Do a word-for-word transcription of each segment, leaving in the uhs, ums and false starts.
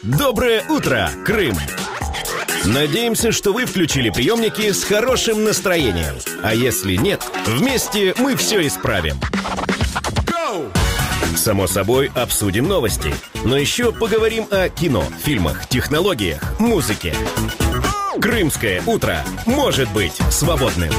Доброе утро, Крым! Надеемся, что вы включили приемники с хорошим настроением. А если нет, вместе мы все исправим. Go! Само собой, обсудим новости. Но еще поговорим о кино, фильмах, технологиях, музыке. Крымское утро может быть свободным.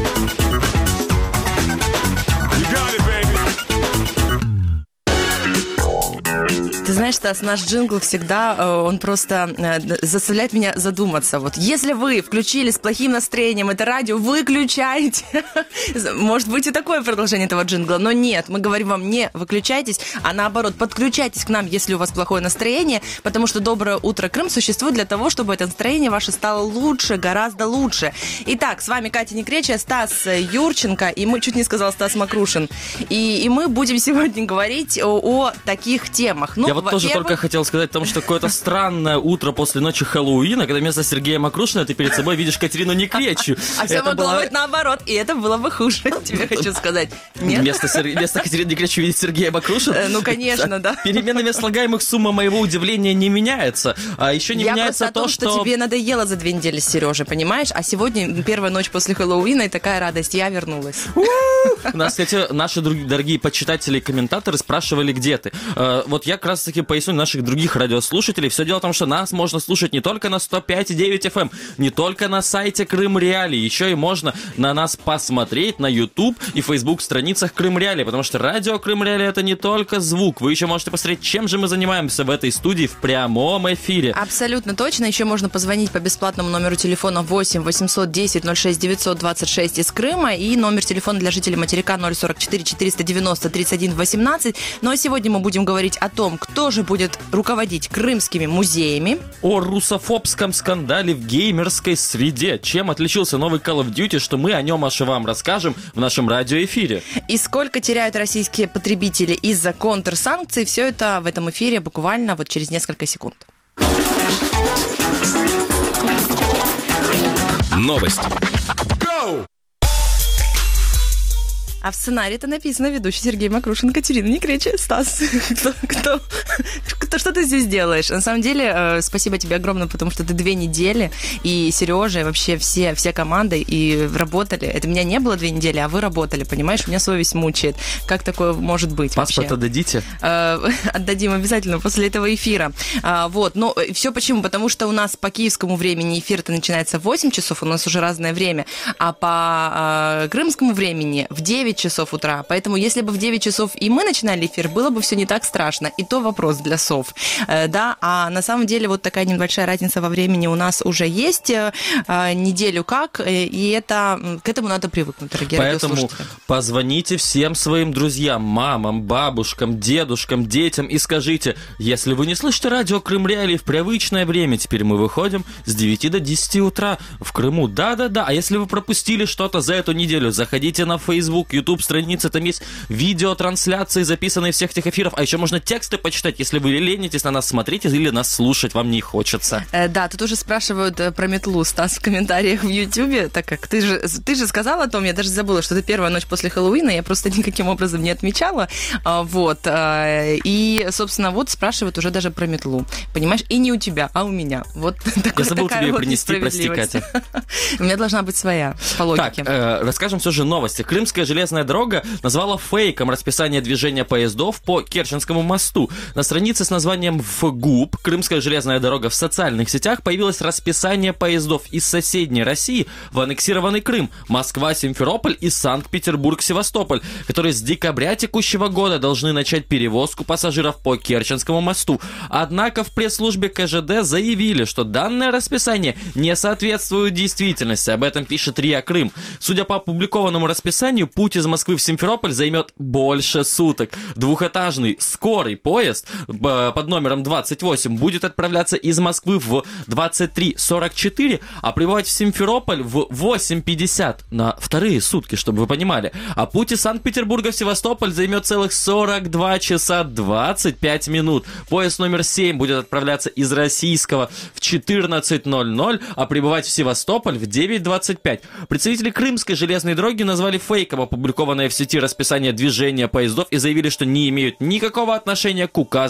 Ты знаешь, Стас, наш джингл всегда, он просто заставляет меня задуматься. Вот если вы включили с плохим настроением это радио, выключайте. Может быть и такое продолжение этого джингла, но нет, мы говорим вам, не выключайтесь, а наоборот, подключайтесь к нам, если у вас плохое настроение, потому что «Доброе утро, Крым» существует для того, чтобы это настроение ваше стало лучше, гораздо лучше. Итак, с вами Катя Некречия, Стас Юрченко, и мы, чуть не сказал Стас Макрушин, и, и мы будем сегодня говорить о, о таких темах. Ну, Я вот тоже только хотел сказать, потому что какое-то странное утро после ночи Хэллоуина, когда вместо Сергея Макрушина ты перед собой видишь Катерину Некречью. А все могло была... быть наоборот, и это было бы хуже, тебе хочу сказать. Нет? Вместо, Сер... вместо Катерины Некречью видеть Сергея Макрушина? Ну, конечно, да. Переменными слагаемых сумма моего удивления не меняется. А еще не Я меняется то, том, что... что... тебе надоело за две недели с Сережей, понимаешь? А сегодня первая ночь после Хэллоуина, и такая радость, я вернулась. У нас, кстати, наши дорогие почитатели и комментаторы спрашивали, где ты. Вот я как раз таки поясню наших других радиослушателей. Все дело в том, что нас можно слушать не только на сто пять и девять эф эм, не только на сайте Крым Реалии, еще и можно на нас посмотреть на YouTube и Facebook страницах Крым Реалии, потому что радио Крым Реалии — это не только звук. Вы еще можете посмотреть, чем же мы занимаемся в этой студии в прямом эфире. Абсолютно точно. Еще можно позвонить по бесплатному номеру телефона восемь восемьсот десять ноль шесть девятьсот двадцать шесть из Крыма и номер телефона для жителей материка ноль сорок четыре четыреста девяносто тридцать один восемнадцать. Ну а сегодня мы будем говорить о том, кто же будет руководить крымскими музеями. О русофобском скандале в геймерской среде. Чем отличился новый Call of Duty, что мы о нем аж и вам расскажем в нашем радиоэфире. И сколько теряют российские потребители из-за контрсанкций. Все это в этом эфире буквально вот через несколько секунд. Новости. А в сценарии-то написано ведущий Сергей Макрушин, Катерина Некречия, Стас. Кто, кто, кто, что ты здесь делаешь? На самом деле, э, спасибо тебе огромное, потому что ты две недели, и Сережа, и вообще все, все команды и работали. Это меня не было две недели, а вы работали, понимаешь? Меня совесть мучает. Как такое может быть Паспорт вообще? отдадите? Э, отдадим обязательно после этого эфира. А, вот, но все почему? Потому что у нас по киевскому времени эфир-то начинается в восемь часов, у нас уже разное время, а по э, крымскому времени в девять часов утра. Поэтому, если бы в девять часов и мы начинали эфир, было бы все не так страшно. И то вопрос для сов. Э, да, а на самом деле вот такая небольшая разница во времени у нас уже есть. Э, неделю как, э, и это, к этому надо привыкнуть, дорогие радиослушатели. Поэтому позвоните всем своим друзьям, мамам, бабушкам, дедушкам, детям и скажите, если вы не слышите радио Крым Реалии в привычное время, теперь мы выходим с девяти до десяти утра в Крыму. Да-да-да. А если вы пропустили что-то за эту неделю, заходите на Facebook, YouTube страницы, там есть видеотрансляции, записанные всех этих эфиров, а еще можно тексты почитать, если вы ленитесь на нас смотреть или нас слушать вам не хочется. Э, да, тут уже спрашивают э, про метлу, Стас, в комментариях в Ютубе, так как ты же, ты же сказала о том, я даже забыла, что это первая ночь после Хэллоуина, я просто никаким образом не отмечала, а, вот, а, и, собственно, вот спрашивают уже даже про метлу, понимаешь, и не у тебя, а у меня, вот такой, я забыл такая тебе ее вот принести, прости, Катя. У меня должна быть своя, по логике. Так, э, расскажем все же новости. Крымская железная дорога назвала фейком расписание движения поездов по Керченскому мосту. На странице с названием ФГУП «Крымская железная дорога» в социальных сетях появилось расписание поездов из соседней России в аннексированный Крым, Москва, Симферополь и Санкт-Петербург, Севастополь, которые с декабря текущего года должны начать перевозку пассажиров по Керченскому мосту. Однако в пресс-службе ка жэ дэ заявили, что данное расписание не соответствует действительности. Об этом пишет РИА Крым. Судя по опубликованному расписанию, путь из Москвы в Симферополь займет больше суток. Двухэтажный скорый поезд под номером двадцать восемь будет отправляться из Москвы в двадцать три сорок четыре, а прибывать в Симферополь в восемь пятьдесят на вторые сутки, чтобы вы понимали. А путь из Санкт-Петербурга в Севастополь займет целых сорок два часа двадцать пять минут. Поезд номер семь будет отправляться из Российского в четырнадцать ноль ноль, а прибывать в Севастополь в девять двадцать пять. Представители Крымской железной дороги назвали фейком опубликованное в сети расписание движения поездов и заявили, что не имеют никакого отношения к указанной странице.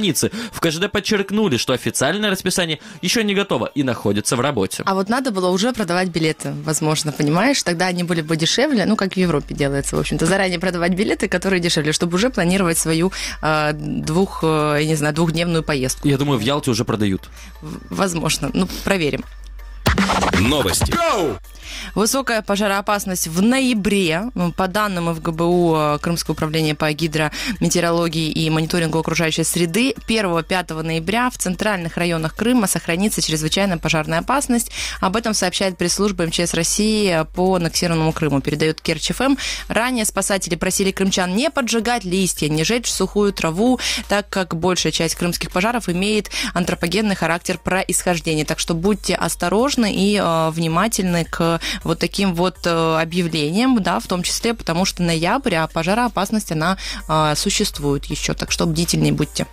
странице. В ка жэ дэ подчеркнули, что официальное расписание еще не готово и находится в работе. А вот надо было уже продавать билеты, возможно, понимаешь? Тогда они были бы дешевле, ну, как в Европе делается, в общем-то. Заранее продавать билеты, которые дешевле, чтобы уже планировать свою э, двух, э, я не знаю, двухдневную поездку. Я думаю, в Ялте уже продают. Возможно. Ну, проверим. Новости. Go! Высокая пожароопасность в ноябре. По данным эф гэ бэ у, Крымского управления по гидрометеорологии и мониторингу окружающей среды, первого-пятого ноября в центральных районах Крыма сохранится чрезвычайная пожарная опасность. Об этом сообщает пресс-служба эм че эс России по аннексированному Крыму. Передает Керчь эф эм. Ранее спасатели просили крымчан не поджигать листья, не жечь сухую траву, так как большая часть крымских пожаров имеет антропогенный характер происхождения. Так что будьте осторожны и э, внимательны к вот таким вот объявлениям, да, в том числе, потому что ноябрь, а пожароопасность, она а, существует еще, так что бдительнее будьте.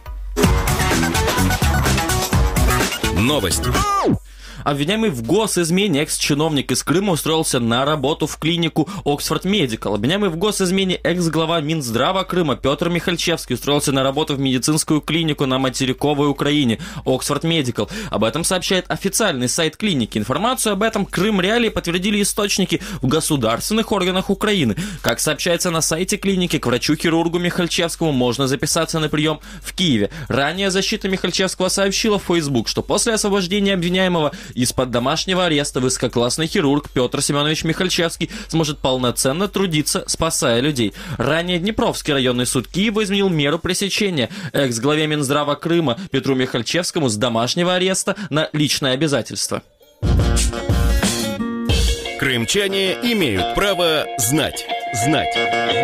Новости. Обвиняемый в госизмене экс-чиновник из Крыма устроился на работу в клинику Оксфорд Медикал. Обвиняемый в госизмене экс-глава Минздрава Крыма Петр Михальчевский устроился на работу в медицинскую клинику на материковой Украине Оксфорд Медикал. Об этом сообщает официальный сайт клиники. Информацию об этом Крым Реалии подтвердили источники в государственных органах Украины. Как сообщается на сайте клиники, к врачу-хирургу Михальчевскому можно записаться на прием в Киеве. Ранее защита Михальчевского сообщила в Facebook, что после освобождения обвиняемого из-под домашнего ареста высококлассный хирург Петр Семенович Михальчевский сможет полноценно трудиться, спасая людей. Ранее Днепровский районный суд Киева изменил меру пресечения экс-главе Минздрава Крыма Петру Михальчевскому с домашнего ареста на личное обязательство. Крымчане имеют право знать. Знать.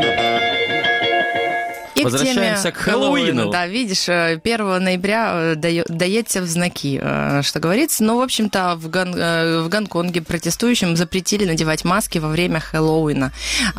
И Возвращаемся к, к Хэллоуину. Да, видишь, первого ноября даете в знаки, что говорится. Ну, в общем-то, в, Гон- в Гонконге протестующим запретили надевать маски во время Хэллоуина.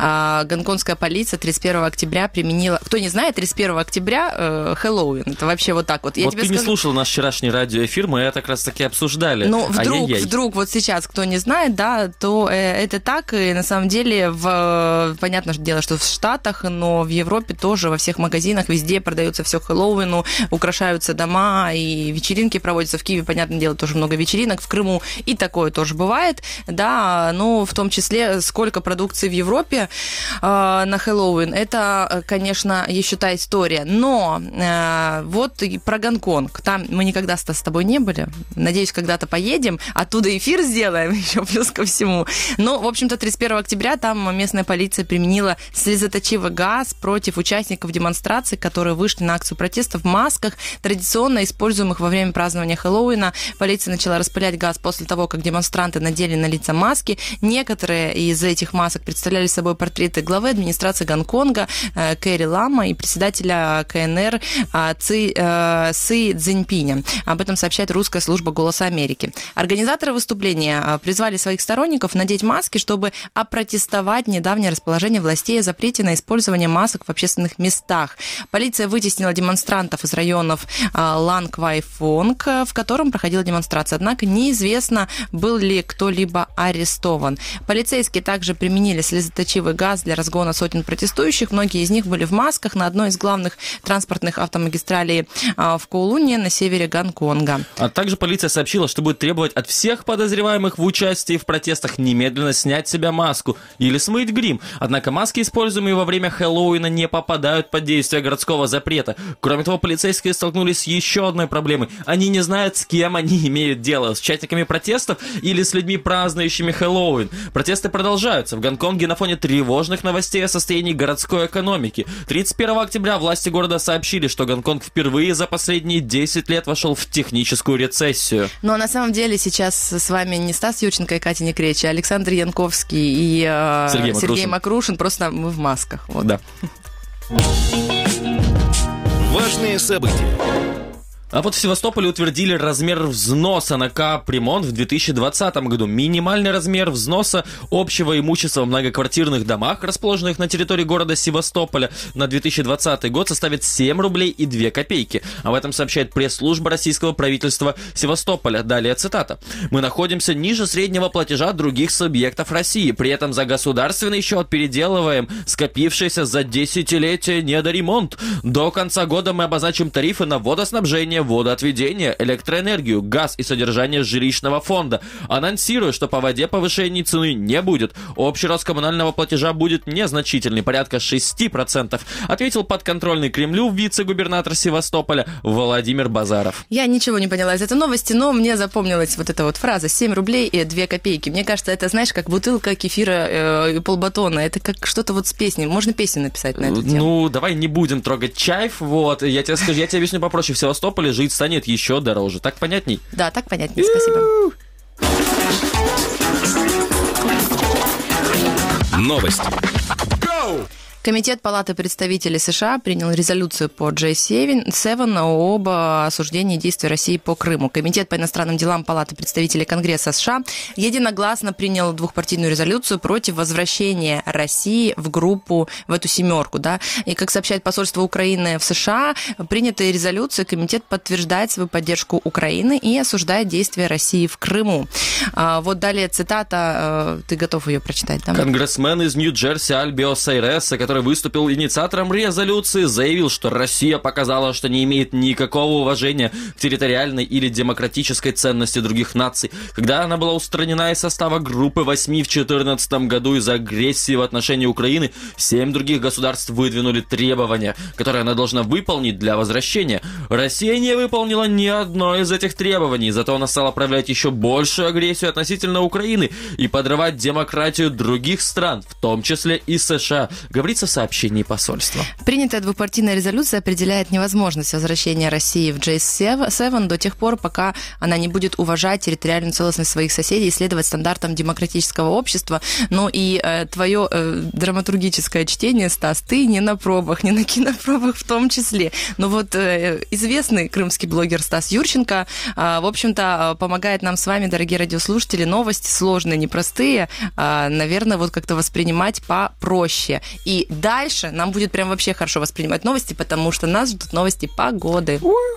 А гонконгская полиция тридцать первого октября применила... Кто не знает, тридцать первого октября э, Хэллоуин. Это вообще вот так вот. Я вот тебе ты скажу... не слушал наш вчерашний радиоэфир, мы это как раз таки обсуждали. Ну, вдруг, Ай-яй-яй. вдруг вот сейчас кто не знает, да, то э, это так. И на самом деле, в, понятное дело, что в Штатах, но в Европе тоже во всех магазинах везде продается все к Хэллоуину, украшаются дома, и вечеринки проводятся. В Киеве, понятное дело, тоже много вечеринок, в Крыму и такое тоже бывает, да, но в том числе сколько продукции в Европе э, на Хэллоуин, это, конечно, еще та история. Но э, вот и про Гонконг, там мы никогда с тобой не были, надеюсь, когда-то поедем, оттуда эфир сделаем еще плюс ко всему. Но, в общем-то, тридцать первого октября там местная полиция применила слезоточивый газ против участников демонстраций, которые вышли на акцию протеста в масках, традиционно используемых во время празднования Хэллоуина. Полиция начала распылять газ после того, как демонстранты надели на лица маски. Некоторые из этих масок представляли собой портреты главы администрации Гонконга Кэрри Лама и председателя ка эн эр Ци, Си Цзиньпиня. Об этом сообщает русская служба «Голоса Америки». Организаторы выступления призвали своих сторонников надеть маски, чтобы опротестовать недавнее расположение властей о запрете на использование масок в общественных местах. Полиция вытеснила демонстрантов из районов Ланг Вай Фонг, в котором проходила демонстрация. Однако неизвестно, был ли кто-либо арестован. Полицейские также применили слезоточивый газ для разгона сотен протестующих. Многие из них были в масках на одной из главных транспортных автомагистралей в Коулуне на севере Гонконга. А также полиция сообщила, что будет требовать от всех подозреваемых в участии в протестах немедленно снять с себя маску или смыть грим. Однако маски, используемые во время Хэллоуина, не попадают под действие городского запрета. Кроме того, полицейские столкнулись с еще одной проблемой. Они не знают, с кем они имеют дело. С участниками протестов или с людьми, празднующими Хэллоуин. Протесты продолжаются. В Гонконге на фоне тревожных новостей о состоянии городской экономики. тридцать первого октября власти города сообщили, что Гонконг впервые за последние десять лет вошел в техническую рецессию. Но на самом деле сейчас с вами не Стас Юрченко и Катя Некречи, а Александр Янковский и э, Сергей, Макрушин. Сергей Макрушин. Просто мы в масках. Вот. Да. Важные события. А вот в Севастополе утвердили размер взноса на капремонт в две тысячи двадцатом году. Минимальный размер взноса общего имущества в многоквартирных домах, расположенных на территории города Севастополя, на две тысячи двадцатый год составит семь рублей и две копейки. Об этом сообщает пресс-служба российского правительства Севастополя. Далее цитата. «Мы находимся ниже среднего платежа других субъектов России. При этом за государственный счет переделываем скопившийся за десятилетия недоремонт. До конца года мы обозначим тарифы на водоснабжение, водоотведение, электроэнергию, газ и содержание жилищного фонда. Анонсирую, что по воде повышения цены не будет. Общий рост коммунального платежа будет незначительный, порядка шесть процентов», ответил подконтрольный Кремлю вице-губернатор Севастополя Владимир Базаров. Я ничего не поняла из этой новости, но мне запомнилась вот эта вот фраза «семь рублей и две копейки». Мне кажется, это, знаешь, как бутылка кефира э, и полбатона. Это как что-то вот с песней. Можно песню написать на эту тему. Ну, давай не будем трогать чайф. Вот, я тебе скажу, я тебе объясню попроще. В Севастополе жить станет еще дороже. Так понятней? Да, так понятней. Спасибо. Новости. Комитет Палаты представителей США принял резолюцию по джей семь об осуждении действий России по Крыму. Комитет по иностранным делам Палаты представителей Конгресса США единогласно принял двухпартийную резолюцию против возвращения России в группу, в эту семерку. Да? И, как сообщает посольство Украины в США, принятой резолюцией комитет подтверждает свою поддержку Украины и осуждает действия России в Крыму. А, вот далее цитата, ты готов ее прочитать? Да? Конгрессмен из Нью-Джерси Альбио Сейреса, который выступил инициатором резолюции, заявил, что Россия показала, что не имеет никакого уважения к территориальной или демократической ценности других наций, когда она была устранена из состава группы восьми в две тысячи четырнадцатом году из-за агрессии в отношении Украины. Семь других государств выдвинули требования, которые она должна выполнить для возвращения. Россия не выполнила ни одно из этих требований, зато она стала проявлять еще большую агрессию относительно Украины и подрывать демократию других стран, в том числе и США, говорится в сообщении посольства. Принятая двухпартийная резолюция определяет невозможность возвращения России в джей семь до тех пор, пока она не будет уважать территориальную целостность своих соседей и следовать стандартам демократического общества. Ну и э, твое э, драматургическое чтение, Стас, ты не на пробах, не на кинопробах в том числе. Но вот э, известный крымский блогер Стас Юрченко, э, в общем-то, помогает нам с вами, дорогие радиослушатели, новости сложные, непростые, э, наверное, вот как-то воспринимать попроще. И дальше нам будет прям вообще хорошо воспринимать новости, потому что нас ждут новости погоды.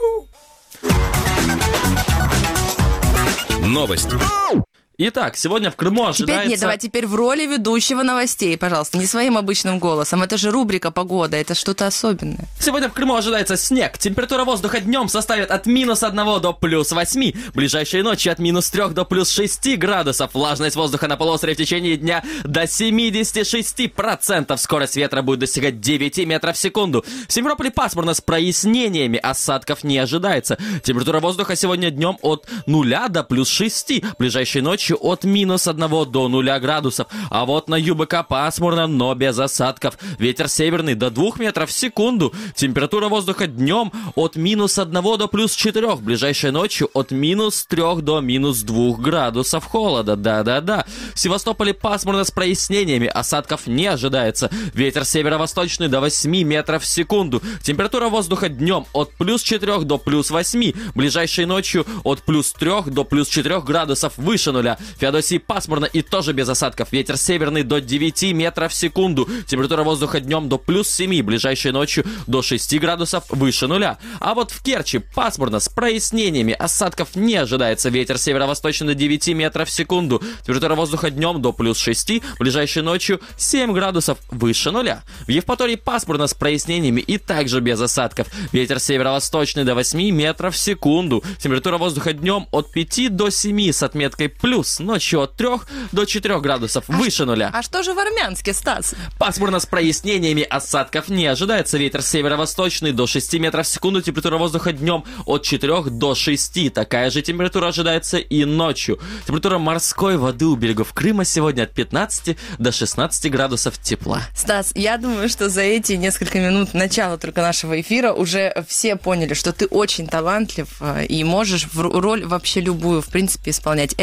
Новости. Итак, сегодня в Крыму ожидается... Теперь нет, давай теперь в роли ведущего новостей, пожалуйста, не своим обычным голосом. Это же рубрика «Погода», это что-то особенное. Сегодня в Крыму ожидается снег. Температура воздуха днем составит от минус одного до плюс восьми. Ближайшие ночи от минус трех до плюс шести градусов. Влажность воздуха на полуострове в течение дня до семьдесят шесть процентов. Скорость ветра будет достигать девять метров в секунду. В Симферополе пасмурно с прояснениями. Осадков не ожидается. Температура воздуха сегодня днем от нуля до плюс шести. Ближайшие ночи от минус одного до нуля градусов. А вот на ЮБК пасмурно, но без осадков. Ветер северный до двух метров в секунду. Температура воздуха днем от минус одного до плюс четырех. Ближайшей ночью от минус трех до минус двух градусов холода. Да-да-да. В Севастополе пасмурно с прояснениями. Осадков не ожидается. Ветер северо-восточный до восьми метров в секунду. Температура воздуха днем от плюс четырех до плюс восьми. Ближайшей ночью от плюс трех до плюс четырех градусов выше нуля. В Феодосии пасмурно и тоже без осадков. Ветер северный до девяти метров в секунду. Температура воздуха днем до плюс семи. Ближайшей ночью до шести градусов выше нуля. А вот в Керчи пасмурно с прояснениями. Осадков не ожидается. Ветер северо-восточный до девяти метров в секунду. Температура воздуха днем до плюс шести. Ближайшей ночью семь градусов выше нуля. В Евпатории пасмурно с прояснениями и также без осадков. Ветер северо-восточный до восьми метров в секунду. Температура воздуха днем от пяти до семи с отметкой плюс. Ночью от трех до четырех градусов а выше нуля. А что же в Армянске, Стас? Пасмурно с прояснениями. Осадков не ожидается. Ветер северо-восточный до шести метров в секунду. Температура воздуха днем от четырех до шести. Такая же температура ожидается и ночью. Температура морской воды у берегов Крыма сегодня от пятнадцати до шестнадцати градусов тепла. Стас, я думаю, что за эти несколько минут начала только нашего эфира уже все поняли, что ты очень талантлив и можешь в роль вообще любую, в принципе, исполнять. Это не про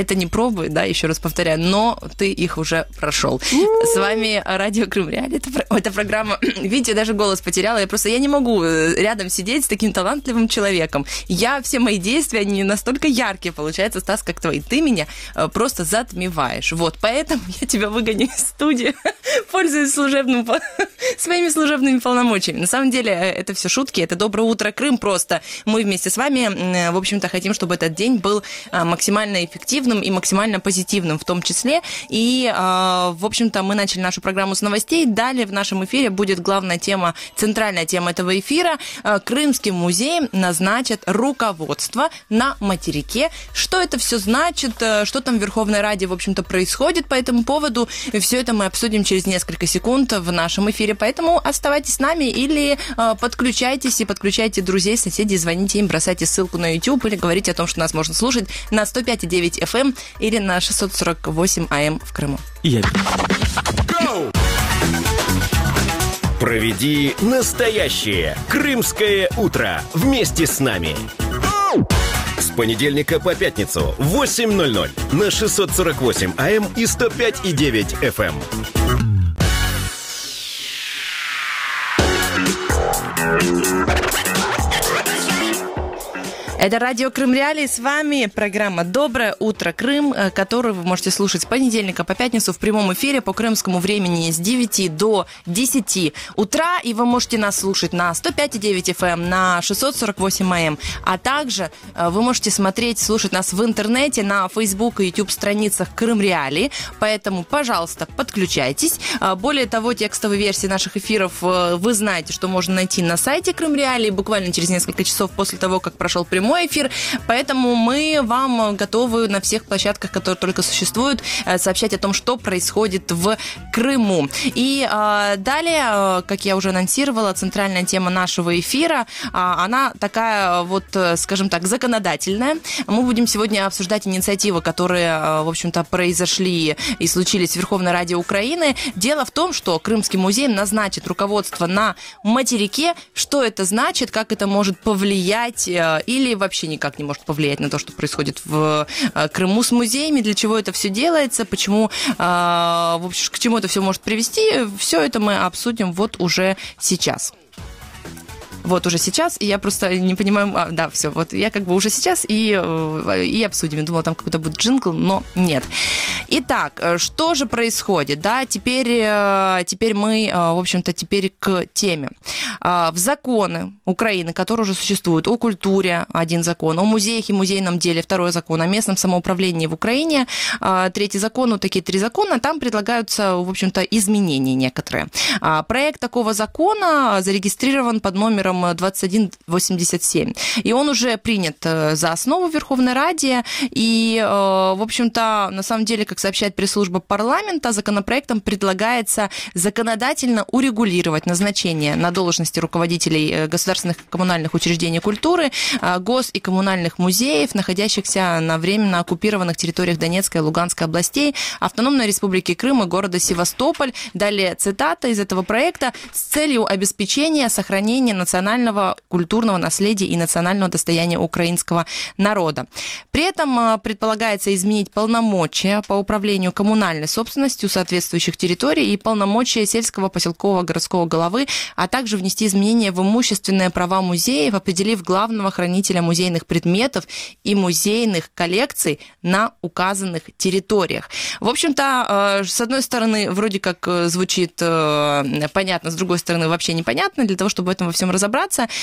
пробы, да, еще раз повторяю, но ты их уже прошел. С вами Радио Крым Реалии. Это, это программа... Видите, я даже голос потеряла. Я просто я не могу рядом сидеть с таким талантливым человеком. Я, все мои действия, они настолько яркие, получается, Стас, как твои. Ты меня просто затмеваешь. Вот, поэтому я тебя выгоню из студии, пользуясь служебным, своими служебными полномочиями. На самом деле, это все шутки. Это «Доброе утро, Крым» просто. Мы вместе с вами, в общем-то, хотим, чтобы этот день был максимально эффективным и максимально позитивным в том числе. И, в общем-то, мы начали нашу программу с новостей. Далее в нашем эфире будет главная тема, центральная тема этого эфира. Крымским музеем назначат руководство на материке. Что это все значит? Что там в Верховной Раде, в общем-то, происходит по этому поводу? Все это мы обсудим через несколько секунд в нашем эфире. Поэтому оставайтесь с нами или подключайтесь и подключайте друзей, соседей, звоните им, бросайте ссылку на YouTube или говорите о том, что нас можно слушать на сто пять и девять эф эм или на шестьсот сорок восемь эй эм в Крыму. Я... Проведи настоящее крымское утро вместе с нами. С понедельника по пятницу в восемь ноль ноль на шестьсот сорок восемь эй эм и сто пять и девять эф эм. Это Радио Крым Реалии, с вами программа «Доброе утро, Крым», которую вы можете слушать с понедельника по пятницу в прямом эфире по крымскому времени с девяти до десяти утра, и вы можете нас слушать на сто пять и девять эф эм, на шестьсот сорок восемь эй эм, а также вы можете смотреть, слушать нас в интернете на Facebook и YouTube страницах Крым Реалии, поэтому, пожалуйста, подключайтесь. Более того, текстовые версии наших эфиров вы знаете, что можно найти на сайте Крым Реалии буквально через несколько часов после того, как прошел прямой эфир, поэтому мы вам готовы на всех площадках, которые только существуют, сообщать о том, что происходит в Крыму. И э, далее, как я уже анонсировала, центральная тема нашего эфира, э, она такая вот, скажем так, законодательная. Мы будем сегодня обсуждать инициативы, которые, э, в общем-то, произошли и случились в Верховной Раде Украины. Дело в том, что Крымский музей назначит руководство на материке. Что это значит, как это может повлиять э, или вообще никак не может повлиять на то, что происходит в Крыму с музеями, для чего это все делается, почему, в общем, к чему это все может привести, все это мы обсудим вот уже сейчас. Вот уже сейчас, и я просто не понимаю... А, да, все, вот я как бы уже сейчас и, и обсудим. Я думала, там какой-то будет джингл, но нет. Итак, что же происходит? Да, теперь, теперь мы, в общем-то, теперь к теме. В законы Украины, которые уже существуют, о культуре один закон, о музеях и музейном деле второй закон, о местном самоуправлении в Украине третий закон, вот такие три закона, там предлагаются, в общем-то, изменения некоторые. Проект такого закона зарегистрирован под номером двадцать один восемьдесят семь. И он уже принят за основу в Верховной Раде. И, в общем-то, на самом деле, как сообщает пресс-служба парламента, законопроектом предлагается законодательно урегулировать назначение на должности руководителей государственных и коммунальных учреждений культуры, гос- и коммунальных музеев, находящихся на временно оккупированных территориях Донецкой и Луганской областей, Автономной Республики Крым и города Севастополь. Далее цитата из этого проекта: с целью обеспечения сохранения национального национального культурного наследия и национального достояния украинского народа. При этом предполагается изменить полномочия по управлению коммунальной собственностью соответствующих территорий и полномочия сельского, поселкового, городского головы, а также внести изменения в имущественные права музеев, определив главного хранителя музейных предметов и музейных коллекций на указанных территориях. В общем-то, с одной стороны, вроде как звучит понятно, с другой стороны, вообще непонятно. Для того, чтобы в этом во всем разобраться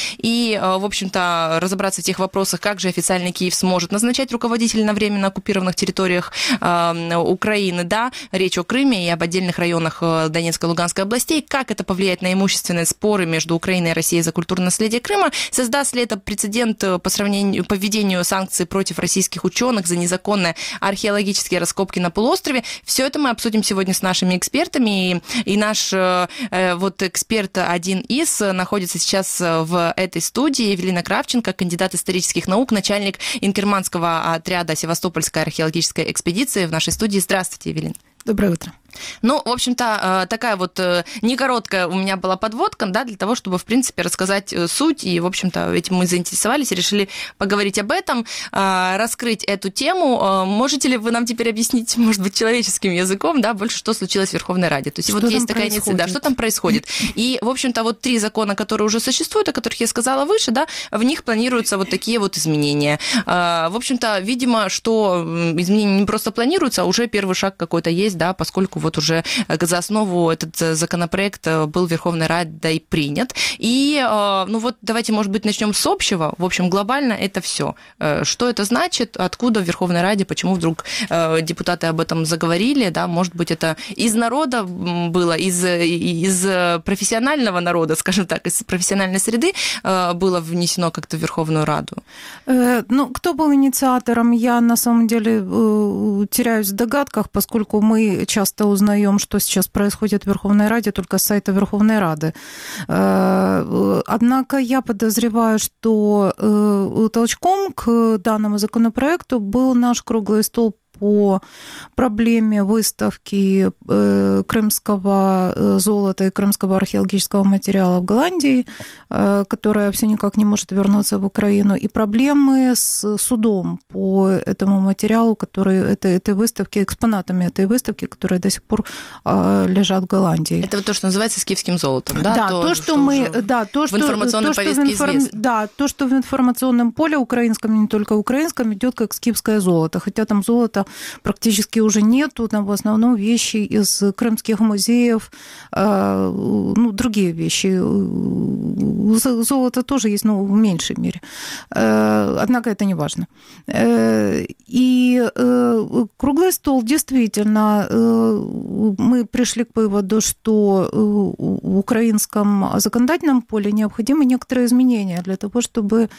и, в общем-то, разобраться в тех вопросах, как же официально Киев сможет назначать руководителей на временно оккупированных территориях э, Украины, да, речь о Крыме и об отдельных районах Донецкой и Луганской областей, как это повлияет на имущественные споры между Украиной и Россией за культурное наследие Крыма, создаст ли это прецедент по сравнению, по введению санкций против российских ученых за незаконные археологические раскопки на полуострове. Все это мы обсудим сегодня с нашими экспертами, и, и наш э, вот эксперт один из находится сейчас в этой студии, Евелина Кравченко, кандидат исторических наук, начальник Инкерманского отряда Севастопольской археологической экспедиции в нашей студии. Здравствуйте, Евелина. Доброе утро. Ну, в общем-то, такая вот не короткая у меня была подводка, да, для того, чтобы, в принципе, рассказать суть, и, в общем-то, этим мы заинтересовались и решили поговорить об этом, раскрыть эту тему. Можете ли вы нам теперь объяснить, может быть, человеческим языком, да, больше, что случилось в Верховной Раде? То есть что вот есть такая инициатива, да, что там происходит? И, в общем-то, вот три закона, которые уже существуют, о которых я сказала выше, да, в них планируются вот такие вот изменения. В общем-то, видимо, что изменения не просто планируются, а уже первый шаг какой-то есть, да, поскольку вот уже за основу этот законопроект был в Верховной Раде принят. И, ну вот, давайте, может быть, начнем с общего. В общем, глобально это все. Что это значит, откуда в Верховной Раде, почему вдруг депутаты об этом заговорили, да, может быть, это из народа было, из, из профессионального народа, скажем так, из профессиональной среды было внесено как-то в Верховную Раду? Ну, кто был инициатором, я на самом деле теряюсь в догадках, поскольку мы часто узнаем, что сейчас происходит в Верховной Раде, только с сайта Верховной Рады. Однако я подозреваю, что толчком к данному законопроекту был наш круглый стол по проблеме выставки крымского золота и крымского археологического материала в Голландии, которая все никак не может вернуться в Украину, и проблемы с судом по этому материалу, который, этой, этой выставки, экспонатами этой выставки, которые до сих пор лежат в Голландии. Это вот то, что называется скифским золотом, да? Да, то, то что, что мы... Да, то, в информационной то, повестке что в информ... Да, то, что в информационном поле украинском, не только украинском, идет как скифское золото, хотя там золото практически уже нету, там в основном вещи из крымских музеев, ну, другие вещи. Золото тоже есть, но в меньшей мере. Однако это не важно. И круглый стол, действительно, мы пришли к выводу, что в украинском законодательном поле необходимы некоторые изменения для того, чтобы,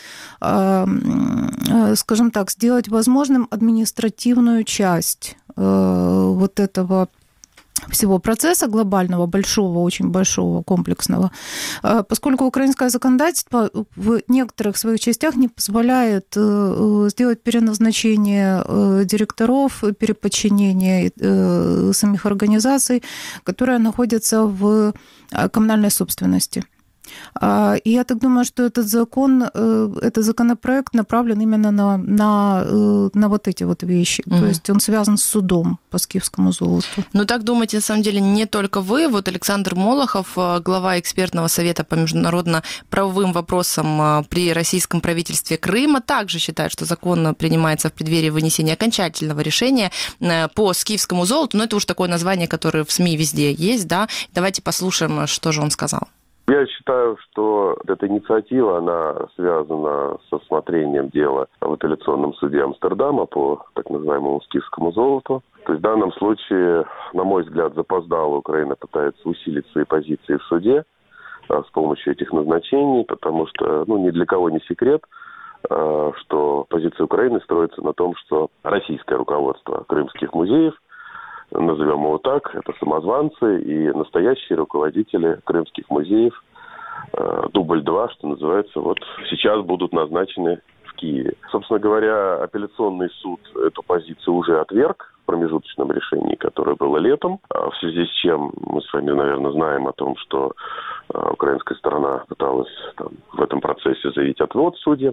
скажем так, сделать возможным административную часть вот этого всего процесса глобального, большого, очень большого, комплексного, поскольку украинское законодательство в некоторых своих частях не позволяет сделать переназначение директоров, переподчинение самих организаций, которые находятся в коммунальной собственности. И я так думаю, что этот закон, этот законопроект направлен именно на, на, на вот эти вот вещи. Mm-hmm. То есть он связан с судом по скифскому золоту. Ну, так думаете, на самом деле, не только вы. Вот Александр Молохов, глава экспертного совета по международно-правовым вопросам при российском правительстве Крыма, также считает, что закон принимается в преддверии вынесения окончательного решения по скифскому золоту. Но это уж такое название, которое в СМИ везде есть, да. Давайте послушаем, что же он сказал. Я считаю, что эта инициатива, она связана с рассмотрением дела в апелляционном суде Амстердама по так называемому скифскому золоту. То есть в данном случае, на мой взгляд, запоздало Украина пытается усилить свои позиции в суде а, с помощью этих назначений, потому что, ну, ни для кого не секрет, а, что позиция Украины строится на том, что российское руководство крымских музеев, назовем его так, это самозванцы и настоящие руководители крымских музеев, э, дубль два, что называется, вот сейчас будут назначены в Киеве. Собственно говоря, апелляционный суд эту позицию уже отверг в промежуточном решении, которое было летом, в связи с чем мы с вами, наверное, знаем о том, что э, украинская сторона пыталась там, в этом процессе заявить отвод судьям.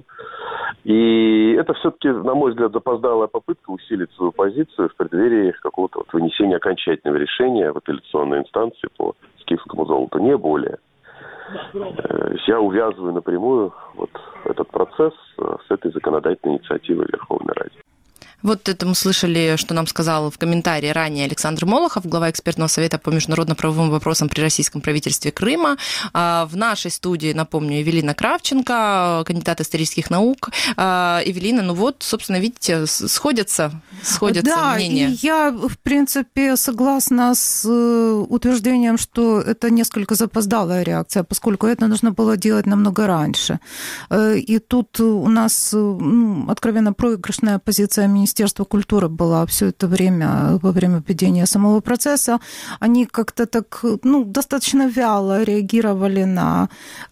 И это все-таки, на мой взгляд, запоздалая попытка усилить свою позицию в преддверии какого-то вот вынесения окончательного решения в апелляционной инстанции по скифскому золоту, не более. Я увязываю напрямую вот этот процесс с этой законодательной инициативой Верховной Раде. Вот это мы слышали, что нам сказал в комментарии ранее Александр Молохов, глава экспертного совета по международно-правовым вопросам при российском правительстве Крыма. В нашей студии, напомню, Евелина Кравченко, кандидат исторических наук. Евелина, ну вот, собственно, видите, сходятся, сходятся да, мнения. Да, я, в принципе, согласна с утверждением, что это несколько запоздалая реакция, поскольку это нужно было делать намного раньше. И тут у нас, ну, откровенно проигрышная позиция Министерства Министерства культуры было все это время, во время ведения самого процесса, они как-то так, ну, достаточно вяло реагировали на,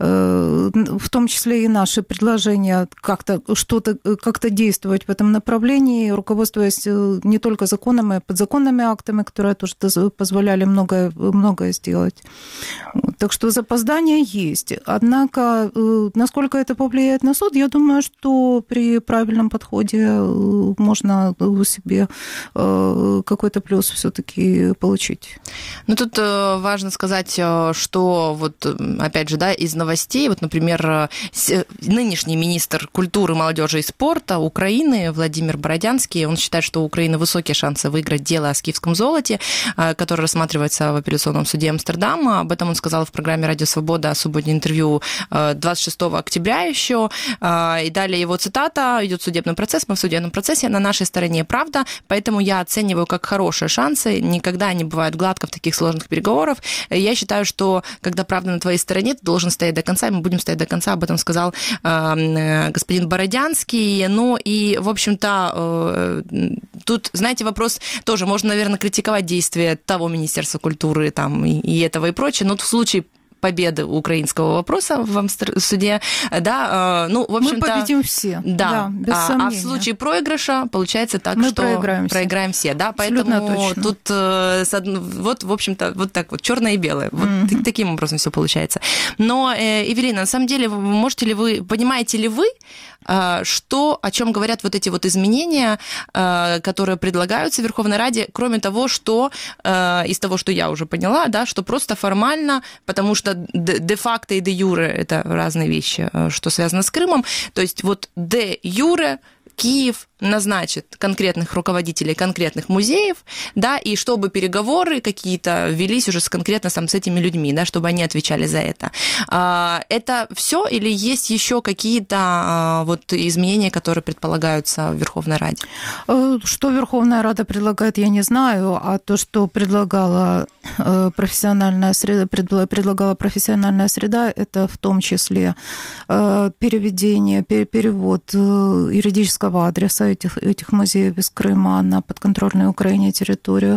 в том числе и наши предложения, как-то что-то, как-то действовать в этом направлении, руководствуясь не только законами, а подзаконными актами, которые тоже позволяли многое, многое сделать. Так что запоздание есть. Однако, насколько это повлияет на суд, я думаю, что при правильном подходе можно себе какой-то плюс все-таки получить. Ну, тут важно сказать, что вот, опять же, да, из новостей, вот, например, нынешний министр культуры, молодежи и спорта Украины Владимир Бородянский, он считает, что у Украины высокие шансы выиграть дело о скифском золоте, которое рассматривается в апелляционном суде Амстердама. Об этом он сказал в программе «Радио Свобода» субботнее интервью двадцать шестого октября еще. И далее его цитата: «Идет судебный процесс, мы в судебном процессе, на нашей стороне правда, поэтому я оцениваю как хорошие шансы, никогда не бывает гладко в таких сложных переговорах. Я считаю, что когда правда на твоей стороне, ты должен стоять до конца, и мы будем стоять до конца», об этом сказал э, господин Бородянский. Ну и, в общем-то, э, тут, знаете, вопрос тоже, можно, наверное, критиковать действия того Министерства культуры там, и, и этого и прочее, но в случае победы украинского вопроса в Амстер... суде, да, ну, в общем-то... Мы победим все, да, да, без а, сомнения. А в случае проигрыша получается так, мы что проиграем, проиграем все, да, абсолютно поэтому точно. Тут вот, в общем-то, вот так вот, черное и белое, вот mm-hmm. таким образом все получается. Но, Эвелина, на самом деле, можете ли вы, понимаете ли вы, что, о чем говорят вот эти вот изменения, которые предлагаются в Верховной Раде, кроме того, что, из того, что я уже поняла, да, что просто формально, потому что де-факто и де-юре – это разные вещи, что связано с Крымом, то есть вот де-юре Киев назначит конкретных руководителей конкретных музеев, да, и чтобы переговоры какие-то велись уже с, конкретно там, с этими людьми, да, чтобы они отвечали за это. Это все или есть еще какие-то вот изменения, которые предполагаются в Верховной Раде? Что Верховная Рада предлагает, я не знаю, а то, что предлагала профессиональная среда, предлагала профессиональная среда, это в том числе переведение, перевод юридического адреса этих, этих музеев из Крыма на подконтрольную Украине территорию.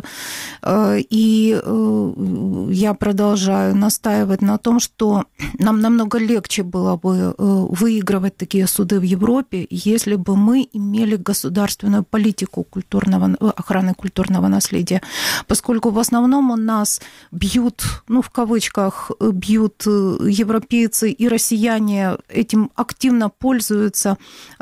И я продолжаю настаивать на том, что нам намного легче было бы выигрывать такие суды в Европе, если бы мы имели государственную политику культурного, охраны культурного наследия, поскольку в основном у нас бьют, ну, в кавычках, бьют европейцы и россияне, этим активно пользуются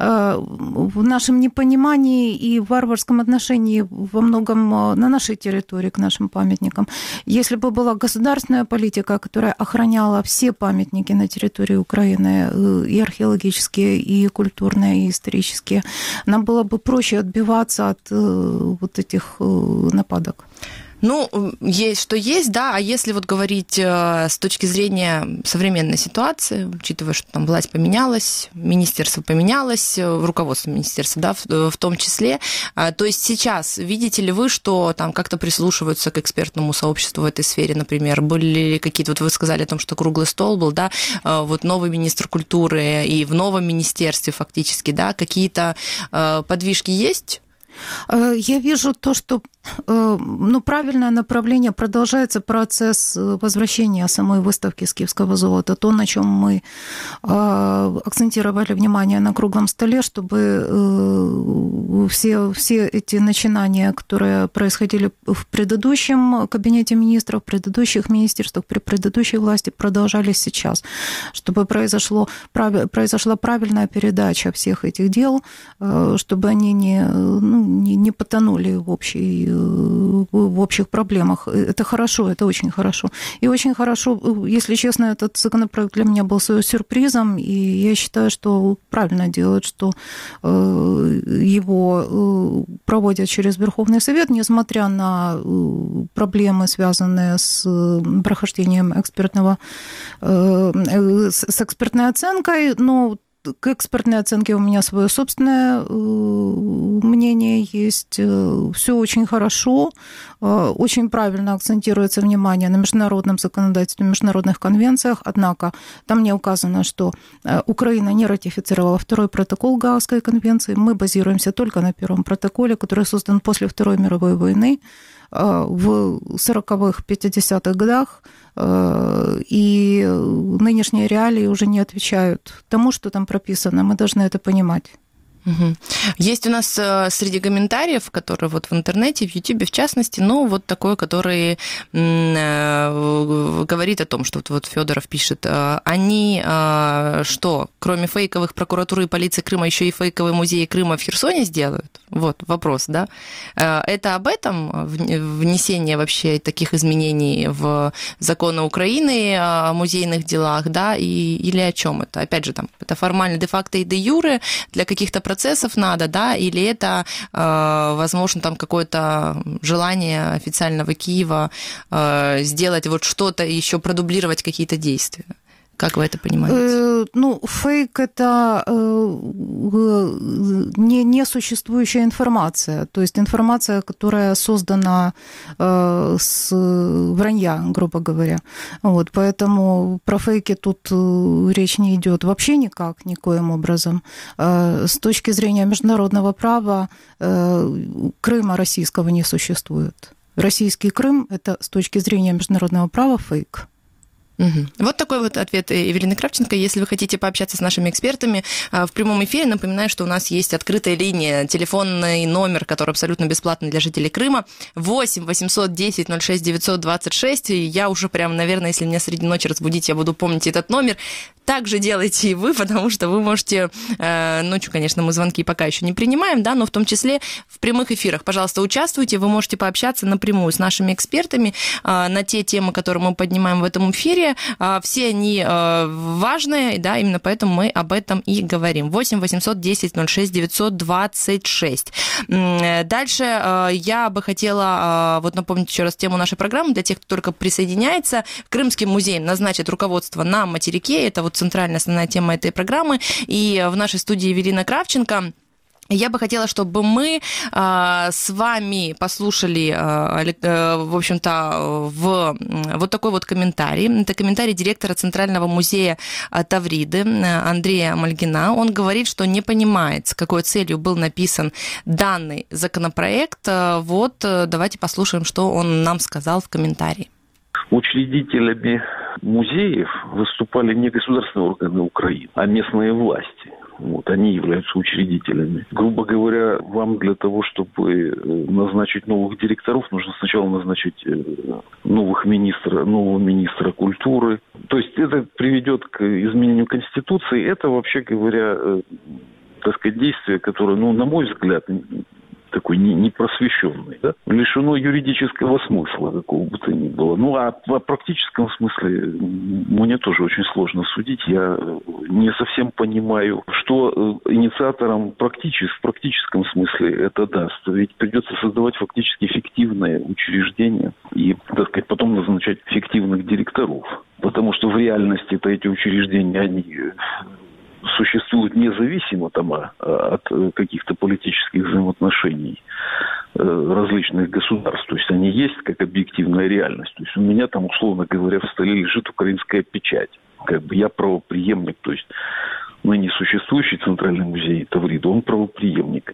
в нашем непонимании и варварском отношении во многом на нашей территории к нашим памятникам. Если бы была государственная политика, которая охраняла все памятники на территории Украины, и археологические, и культурные, и исторические, нам было бы проще отбиваться от вот этих нападок. Ну, есть что есть, да, а если вот говорить с точки зрения современной ситуации, учитывая, что там власть поменялась, министерство поменялось, руководство министерства, да, в, в том числе, то есть сейчас видите ли вы, что там как-то прислушиваются к экспертному сообществу в этой сфере, например, были ли какие-то, вот вы сказали о том, что круглый стол был, да, вот новый министр культуры и в новом министерстве фактически, да, какие-то подвижки есть? Я вижу то, что, ну, правильное направление, продолжается процесс возвращения самой выставки скифского золота, то, на чем мы акцентировали внимание на круглом столе, чтобы все, все эти начинания, которые происходили в предыдущем кабинете министров, в предыдущих министерствах, при предыдущей власти, продолжались сейчас, чтобы произошло, произошла правильная передача всех этих дел, чтобы они не, ну, не, не потонули в, общей, в общих проблемах. Это хорошо, это очень хорошо. И очень хорошо, если честно, этот законопроект для меня был сюрпризом, и я считаю, что правильно делают, что его проводят через Верховный Совет, несмотря на проблемы, связанные с прохождением экспертного, с экспертной оценкой, но к экспертной оценке у меня свое собственное мнение есть. Все очень хорошо. Очень правильно акцентируется внимание на международном законодательстве, международных конвенциях. Однако там не указано, что Украина не ратифицировала второй протокол Гаагской конвенции. Мы базируемся только на первом протоколе, который создан после Второй мировой войны в сороковых, пятидесятых годах, и нынешние реалии уже не отвечают тому, что там прописано. Мы должны это понимать. Угу. Есть у нас среди комментариев, которые вот в интернете, в Ютубе в частности, ну, вот такой, который м- говорит о том, что вот, вот Федоров пишет, они что, кроме фейковых прокуратуры и полиции Крыма, еще и фейковые музеи Крыма в Херсоне сделают? Вот вопрос, да? Это об этом внесение вообще таких изменений в законы Украины о музейных делах, да, и, или о чем это? Опять же, там, это формально де-факто и де-юре для каких-то процессов надо, да, или это, возможно, там какое-то желание официального Киева сделать вот что-то, еще продублировать какие-то действия? Как вы это понимаете? Ну, фейк – это не, несуществующая информация, то есть информация, которая создана с вранья, грубо говоря. Вот, поэтому про фейки тут речь не идет вообще никак, никоим образом. С точки зрения международного права Крыма российского не существует. Российский Крым – это с точки зрения международного права фейк. Угу. Вот такой вот ответ Эвелины Кравченко. Если вы хотите пообщаться с нашими экспертами в прямом эфире, напоминаю, что у нас есть открытая линия, телефонный номер, который абсолютно бесплатный для жителей Крыма, восемь восемьсот десять ноль шесть девятьсот двадцать шесть. И я уже прям, наверное, если меня среди ночи разбудить, я буду помнить этот номер. Так же делайте и вы, потому что вы можете... Ночью, конечно, мы звонки пока еще не принимаем, да, но в том числе в прямых эфирах. Пожалуйста, участвуйте, вы можете пообщаться напрямую с нашими экспертами на те темы, которые мы поднимаем в этом эфире. Все они важные, да, именно поэтому мы об этом и говорим. восемь восемьсот десять ноль шесть девятьсот двадцать шесть. Дальше я бы хотела вот напомнить еще раз тему нашей программы для тех, кто только присоединяется. Крымский музей назначит руководство на материке. Это вот центральная основная тема этой программы. И в нашей студии Эвелина Кравченко. Я бы хотела, чтобы мы э, с вами послушали, э, э, в общем-то, в, вот такой вот комментарий. Это комментарий директора Центрального музея Тавриды Андрея Мальгина. Он говорит, что не понимает, с какой целью был написан данный законопроект. Вот давайте послушаем, что он нам сказал в комментарии. Учредителями музеев выступали не государственные органы Украины, а местные власти. Вот, они являются учредителями. Грубо говоря, вам для того, чтобы назначить новых директоров, нужно сначала назначить новых министра, нового министра культуры. То есть это приведет к изменению Конституции. Это, вообще говоря, так сказать, действие, которое, ну, на мой взгляд, такой непросвещенный, да? Лишено юридического смысла, какого бы то ни было. Ну, а в практическом смысле мне тоже очень сложно судить. Я не совсем понимаю, что инициаторам практически, в практическом смысле это даст. Ведь придется создавать фактически фиктивное учреждение и, так сказать, потом назначать фиктивных директоров. Потому что в реальности-то эти учреждения, они существуют независимо там, от каких-то политических взаимоотношений различных государств. То есть они есть как объективная реальность. То есть у меня там, условно говоря, в столе лежит украинская печать. Как бы я правопреемник, то есть ныне существующий Центральный музей Тавриды, он правопреемник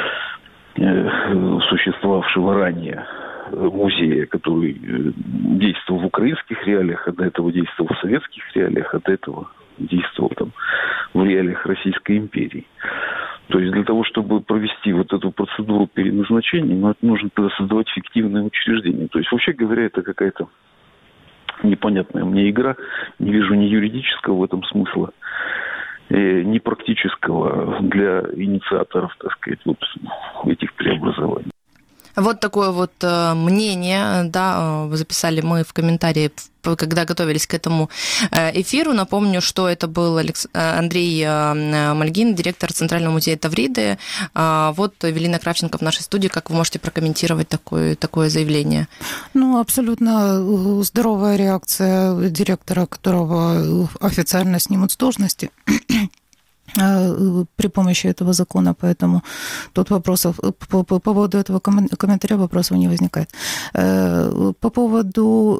существовавшего ранее музея, который действовал в украинских реалиях, а до этого действовал в советских реалиях, а до этого действовал там в реалиях Российской империи. То есть для того, чтобы провести вот эту процедуру переназначения, ну, нужно тогда создавать фиктивное учреждение. То есть, вообще говоря, это какая-то непонятная мне игра. Не вижу ни юридического в этом смысла, ни практического для инициаторов, так сказать, вот этих преобразований. Вот такое вот мнение, да, записали мы в комментарии, когда готовились к этому эфиру. Напомню, что это был Андрей Мальгин, директор Центрального музея Тавриды. Вот Эвелина Кравченко в нашей студии. Как вы можете прокомментировать такое, такое заявление? Ну, абсолютно здоровая реакция директора, которого официально снимут с должности. при помощи этого закона, поэтому тут вопросов по, по поводу этого комментария вопросов не возникает. По поводу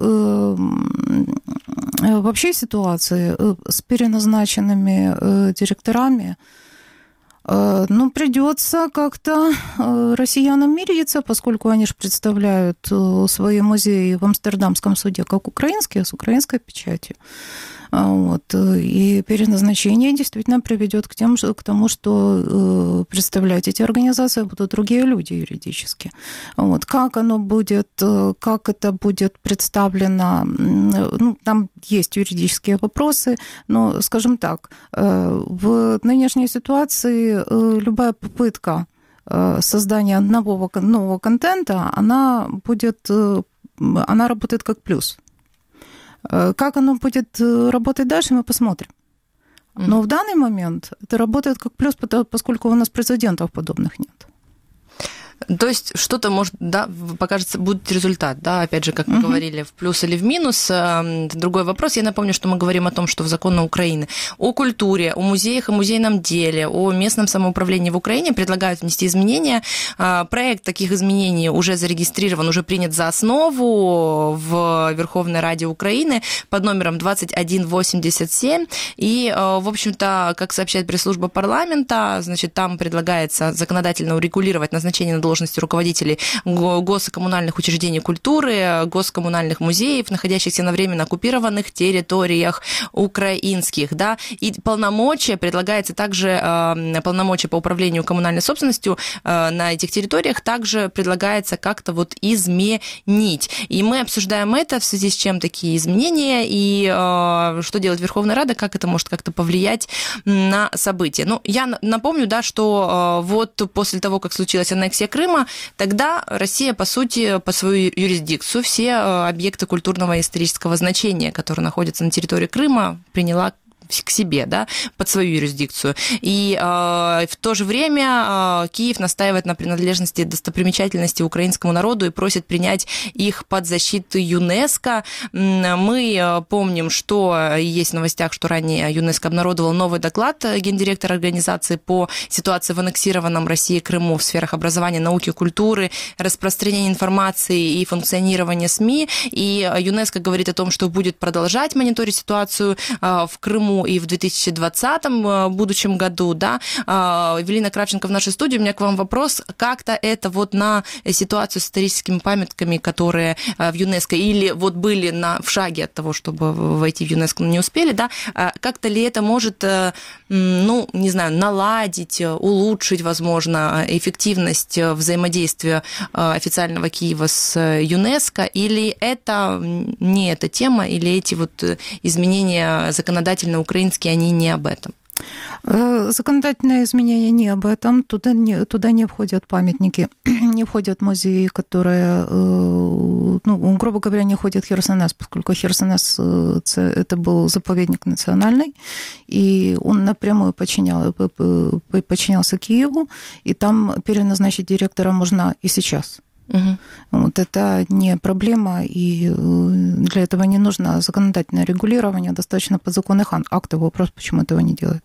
вообще ситуации с переназначенными директорами, ну, придется как-то россиянам мириться, поскольку они же представляют свои музеи в Амстердамском суде как украинские, с украинской печатью. Вот. И переназначение действительно приведет к, тем, к тому, что представлять эти организации будут другие люди юридически. Вот. Как оно будет, как это будет представлено, ну, там есть юридические вопросы, но, скажем так, в нынешней ситуации любая попытка создания нового, нового контента, она будет, она работает как плюс. Как оно будет работать дальше, мы посмотрим. Но в данный момент это работает как плюс, поскольку у нас прецедентов подобных нет. То есть что-то, может, да, покажется, будет результат, да, опять же, как мы uh-huh. говорили, в плюс или в минус. Это другой вопрос. Я напомню, что мы говорим о том, что в законе Украины о культуре, о музеях и музейном деле, о местном самоуправлении в Украине предлагают внести изменения. Проект таких изменений уже зарегистрирован, уже принят за основу в Верховной Раде Украины под номером двадцать один восемьдесят семь. И, в общем-то, как сообщает пресс-служба парламента, значит, там предлагается законодательно урегулировать назначение на должности руководителей гос- и коммунальных учреждений культуры, госкоммунальных музеев, находящихся на временно оккупированных территориях украинских, да, и полномочия, предлагается также э, полномочия по управлению коммунальной собственностью э, на этих территориях также предлагается как-то вот изменить. И мы обсуждаем это, в связи с чем такие изменения, и э, что делает Верховная Рада, как это может как-то повлиять на события. Ну, я напомню, да, что э, вот после того, как случилась аннексия Крыма, тогда Россия, по сути, по свою юрисдикцию все объекты культурного и исторического значения, которые находятся на территории Крыма, приняла к себе, да, под свою юрисдикцию. И э, в то же время э, Киев настаивает на принадлежности достопримечательности украинскому народу и просит принять их под защиту ЮНЕСКО. Мы помним, что есть в новостях, что ранее ЮНЕСКО обнародовал новый доклад гендиректора организации по ситуации в аннексированном Россией Крыму в сферах образования, науки, культуры, распространения информации и функционирования СМИ. И ЮНЕСКО говорит о том, что будет продолжать мониторить ситуацию э, в Крыму и в две тысячи двадцатом будущем году, да. Евелина Кравченко в нашей студии. У меня к вам вопрос. Как-то это вот на ситуацию с историческими памятками, которые в ЮНЕСКО или вот были на, в шаге от того, чтобы войти в ЮНЕСКО, но не успели, да, как-то ли это может, ну, не знаю, наладить, улучшить, возможно, эффективность взаимодействия официального Киева с ЮНЕСКО, или это не эта тема, или эти вот изменения законодательно украинские, они не об этом? Законодательные изменения не об этом. Туда не, туда не входят памятники, не входят музеи, которые, ну, грубо говоря, не входят Херсонес, поскольку Херсонес это был заповедник национальный, и он напрямую подчинял, подчинялся Киеву, и там переназначить директора можно и сейчас. Угу. Вот это не проблема, и для этого не нужно законодательное регулирование, достаточно подзаконных актов. Вопрос, почему этого не делают.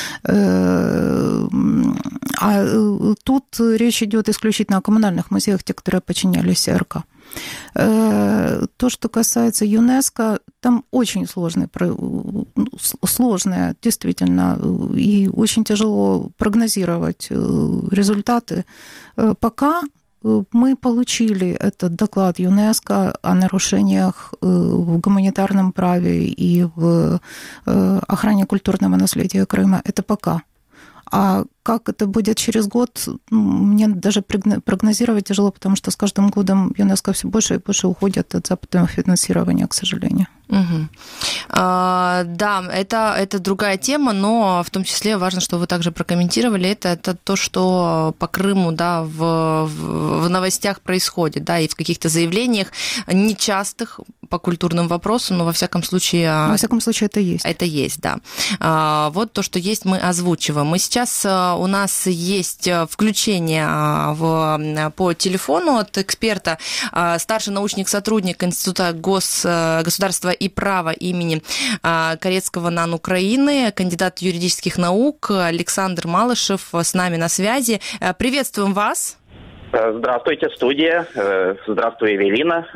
А тут речь идет исключительно о коммунальных музеях, те, которые подчинялись РК. То, что касается ЮНЕСКО, там очень сложное, сложное действительно, и очень тяжело прогнозировать результаты. Пока мы получили этот доклад ЮНЕСКО о нарушениях в гуманитарном праве и в охране культурного наследия Крыма. Это пока. А как это будет через год, мне даже прогнозировать тяжело, потому что с каждым годом ЮНЕСКО все больше и больше уходит от западного финансирования, к сожалению. Угу. А, да, это, это другая тема, но в том числе важно, что вы также прокомментировали, это, это то, что по Крыму, да, в, в, в новостях происходит, да, и в каких-то заявлениях нечастых, по культурным вопросам, но во всяком случае... Во всяком случае, это есть. Это есть, да. Вот то, что есть, мы озвучиваем. И сейчас у нас есть включение в, по телефону от эксперта, старший научный сотрудник Института гос, государства и права имени Корецкого НАН Украины, кандидат юридических наук Александр Малышев с нами на связи. Приветствуем вас. Здравствуйте, студия. Здравствуй, Эвелина.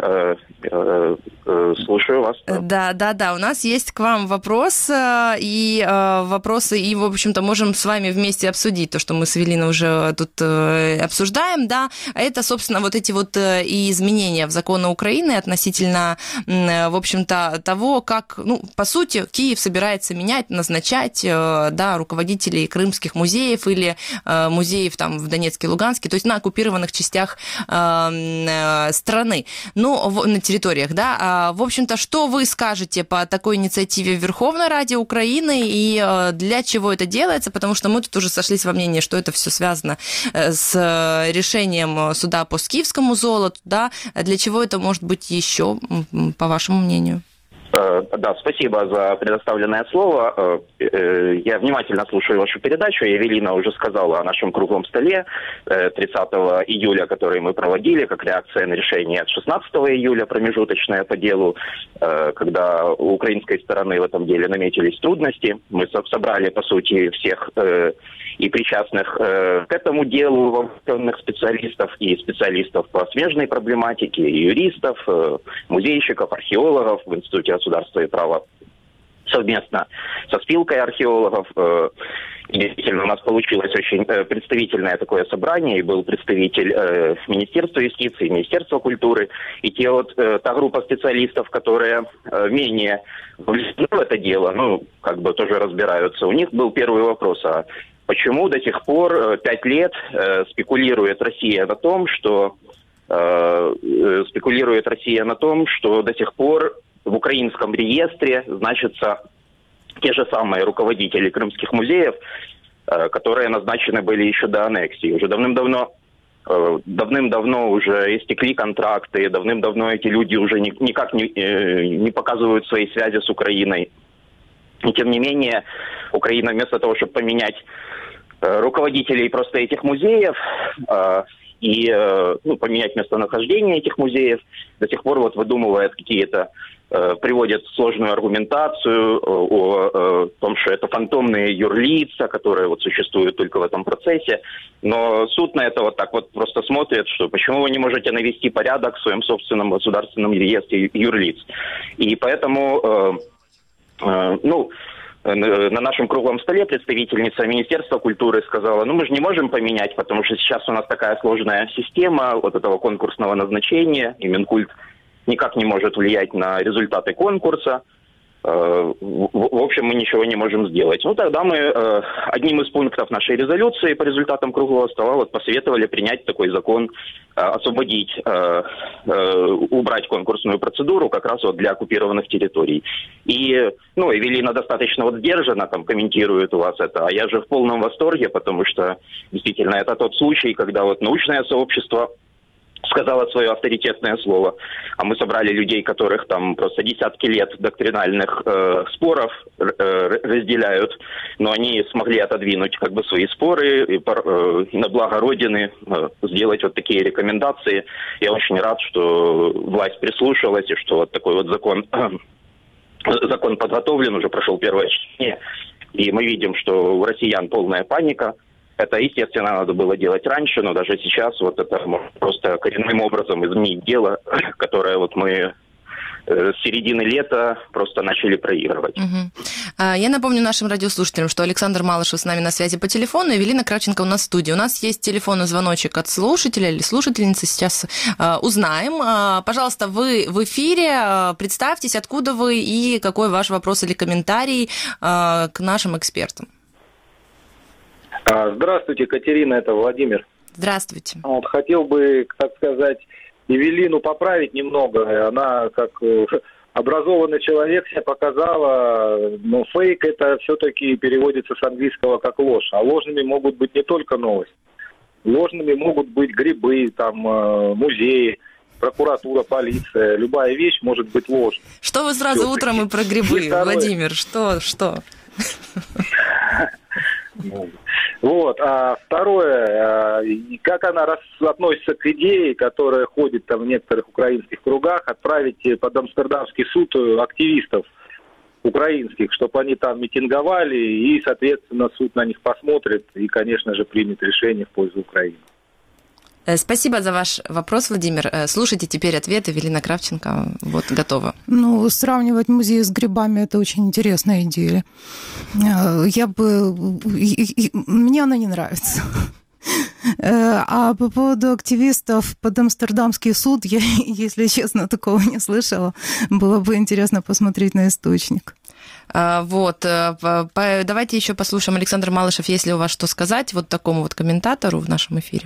Слушаю вас. Да, да, да. У нас есть к вам вопрос и вопросы, и, в общем-то, можем с вами вместе обсудить то, что мы с Эвелиной уже тут обсуждаем, да. Это, собственно, вот эти вот и изменения в законы Украины относительно, в общем-то, того, как, ну, по сути, Киев собирается менять, назначать, да, руководителей крымских музеев или музеев там в Донецке, Луганске, то есть на оккупированных частях э, страны, ну, в, на территориях, да. А, в общем-то, что вы скажете по такой инициативе Верховной Ради Украины и э, для чего это делается? Потому что мы тут уже сошлись во мнении, что это все связано с решением суда по скифскому золоту, да. Для чего это может быть еще, по вашему мнению? Да, спасибо за предоставленное слово. Я внимательно слушаю вашу передачу. Евелина уже сказала о нашем круглом столе тридцатого июля, который мы проводили, как реакция на решение от шестнадцатого июля, промежуточное по делу, когда у украинской стороны в этом деле наметились трудности. Мы собрали, по сути, всех и причастных к этому делу вовлеченных специалистов, и специалистов по смежной проблематике, и юристов, музейщиков, археологов в Институте государства и права совместно со спилкой археологов. И действительно, у нас получилось очень представительное такое собрание, и был представитель э, Министерства юстиции, Министерства культуры, и те вот, э, та группа специалистов, которые э, менее вовлечены в это дело, ну, как бы тоже разбираются. У них был первый вопрос, а почему до сих пор э, пять лет э, спекулирует Россия на том, что э, э, спекулирует Россия на том, что до сих пор в украинском реестре значатся те же самые руководители крымских музеев, которые назначены были еще до аннексии. Уже давным-давно, давным-давно уже истекли контракты, давным-давно эти люди уже никак не, не показывают свои связи с Украиной. И тем не менее, Украина вместо того, чтобы поменять руководителей просто этих музеев и ну, поменять местонахождение этих музеев, до сих пор вот выдумывает какие-то, приводят сложную аргументацию о, о том, что это фантомные юрлица, которые вот существуют только в этом процессе. Но суд на это вот так вот просто смотрит, что почему вы не можете навести порядок в своем собственном государственном реестре юрлиц. И поэтому, э, э, ну... на нашем круглом столе представительница Министерства культуры сказала, ну мы же не можем поменять, потому что сейчас у нас такая сложная система вот этого конкурсного назначения, и Минкульт никак не может влиять на результаты конкурса. В общем, мы ничего не можем сделать. Ну, тогда мы одним из пунктов нашей резолюции по результатам круглого стола вот посоветовали принять такой закон, освободить, убрать конкурсную процедуру как раз вот для оккупированных территорий. И, ну, Эвелина достаточно вот сдержанно там комментирует у вас это, а я же в полном восторге, потому что действительно это тот случай, когда вот научное сообщество сказала свое авторитетное слово, а мы собрали людей, которых там просто десятки лет доктринальных э, споров э, разделяют, но они смогли отодвинуть как бы свои споры и, э, и на благо Родины э, сделать вот такие рекомендации. Я очень рад, что власть прислушалась и что вот такой вот закон, э, закон подготовлен, уже прошел первое чтение, и мы видим, что у россиян полная паника. Это, естественно, надо было делать раньше, но даже сейчас вот это может просто коренным образом изменить дело, которое вот мы с середины лета просто начали проигрывать. Угу. Я напомню нашим радиослушателям, что Александр Малышев с нами на связи по телефону, и Эвелина Кравченко у нас в студии. У нас есть телефонный звоночек от слушателя или слушательницы, сейчас узнаем. Пожалуйста, вы в эфире, представьтесь, откуда вы и какой ваш вопрос или комментарий к нашим экспертам. Здравствуйте, Катерина, это Владимир. Здравствуйте. Вот, хотел бы, так сказать, Эвелину поправить немного. Она, как образованный человек, себя показала, но фейк это все-таки переводится с английского как ложь. А ложными могут быть не только новости. Ложными могут быть грибы, там, музеи. прокуратура, полиция. Любая вещь может быть ложной. Что вы сразу Всё-таки. утром и про грибы, И второе. Владимир? Что, что? Вот. А второе, а, и как она рас- относится к идее, которая ходит там в некоторых украинских кругах, отправить под Амстердамский суд активистов украинских, чтобы они там митинговали, и, соответственно, суд на них посмотрит и, конечно же, примет решение в пользу Украины. Э, Спасибо за ваш вопрос, Владимир. Э, Слушайте теперь ответ. Эвелина Кравченко вот готова. Ну, сравнивать музей с грибами – это очень интересная идея. Э, Я бы... и- и- Мне она не нравится. Э, А по поводу активистов под Амстердамский суд, я, если честно, такого не слышала. Было бы интересно посмотреть на источник. А, Вот, э, по- по- давайте еще послушаем Александр Малышев, есть ли у вас что сказать вот такому вот комментатору в нашем эфире.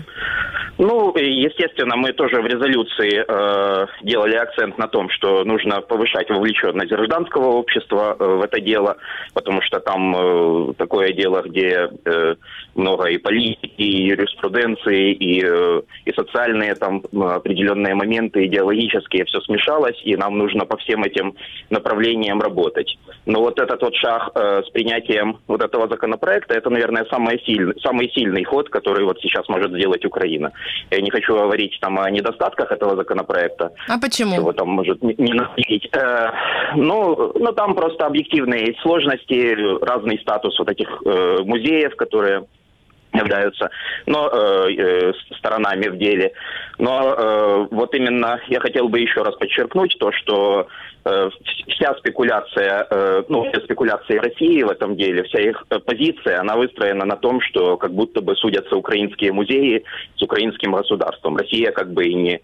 Ну, естественно, мы тоже в резолюции э, делали акцент на том, что нужно повышать вовлеченность гражданского общества э, в это дело, потому что там э, такое дело, где э, много и политики, и юриспруденции, и, э, и социальные там определенные моменты, идеологические, все смешалось, и нам нужно по всем этим направлениям работать. Но вот этот вот шаг э, с принятием вот этого законопроекта, это, наверное, самый сильный, самый сильный ход, который вот сейчас может сделать Украина. Я не хочу говорить там о недостатках этого законопроекта. А почему? Чего там может не, не находить. Э, ну, ну, там просто объективные есть сложности, разный статус вот этих э, музеев, которые являются но, э, э, сторонами в деле. Но э, вот именно я хотел бы еще раз подчеркнуть то, что э, вся спекуляция, э, ну, все спекуляции России в этом деле, вся их э, позиция, она выстроена на том, что как будто бы судятся украинские музеи с украинским государством. Россия как бы и не,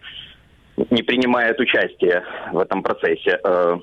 не принимает участие в этом процессе. Э,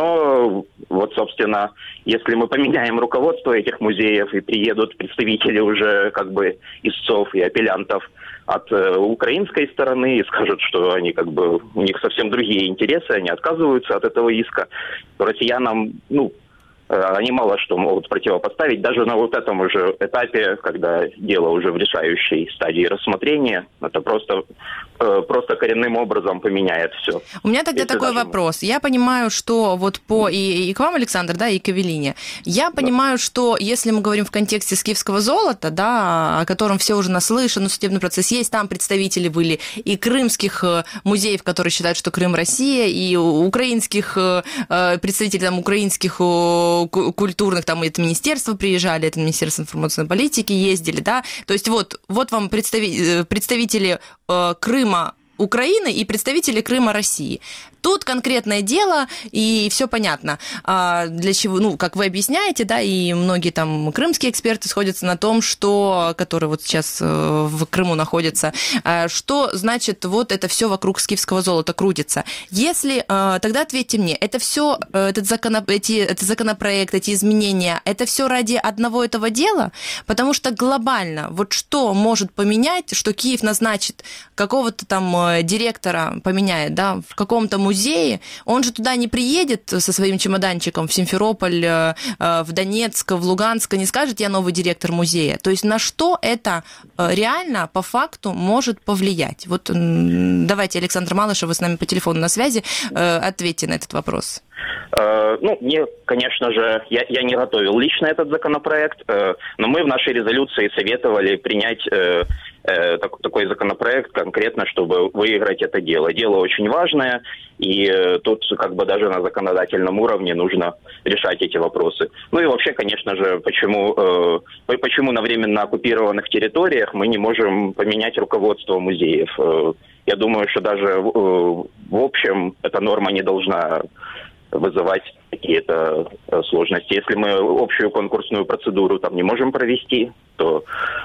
Но вот, собственно, если мы поменяем руководство этих музеев и приедут представители уже как бы истцов и апеллянтов от э, украинской стороны и скажут, что они как бы, у них совсем другие интересы, они отказываются от этого иска, то россиянам, ну, э, они мало что могут противопоставить. Даже на вот этом уже этапе, когда дело уже в решающей стадии рассмотрения, это просто... просто коренным образом поменяет все. У меня тогда Если такой даже... вопрос. Я понимаю, что вот по и, и к вам, Александр, да, и к Эвелине. Я понимаю, что если мы говорим в контексте скифского золота, да, о котором все уже наслышаны, судебный процесс есть, там представители были и крымских музеев, которые считают, что Крым Россия, и украинских представителей там украинских культурных, там это министерство приезжали, это Министерство информационной политики ездили, да. То есть вот, вот вам представи- представители Крыма Украины и представители Крыма России. Тут конкретное дело, и все понятно. А для чего, ну, как вы объясняете, да, и многие там крымские эксперты сходятся на том, что, которые вот сейчас в Крыму находятся, что значит вот это все вокруг скифского золота крутится. Если, тогда ответьте мне, это все, этот, закон, эти, этот законопроект, эти изменения, это все ради одного этого дела? Потому что глобально, вот что может поменять, что Киев назначит какого-то там директора, поменяет, да, в каком-то музее, музее, он же туда не приедет со своим чемоданчиком в Симферополь, в Донецк, в Луганск, не скажет, я новый директор музея. То есть на что это реально по факту может повлиять? Вот давайте, Александр Малышев, вы с нами по телефону на связи, ответьте на этот вопрос. Ну, мне, конечно же, я, я не готовил лично этот законопроект, но мы в нашей резолюции советовали принять так, такой законопроект конкретно, чтобы выиграть это дело. Дело очень важное, и тут как бы даже на законодательном уровне нужно решать эти вопросы. Ну и вообще, конечно же, почему, почему на временно оккупированных территориях мы не можем поменять руководство музеев. Я думаю, что даже в общем эта норма не должна вызывать какие-то сложности. Если мы общую конкурсную процедуру там не можем провести, то,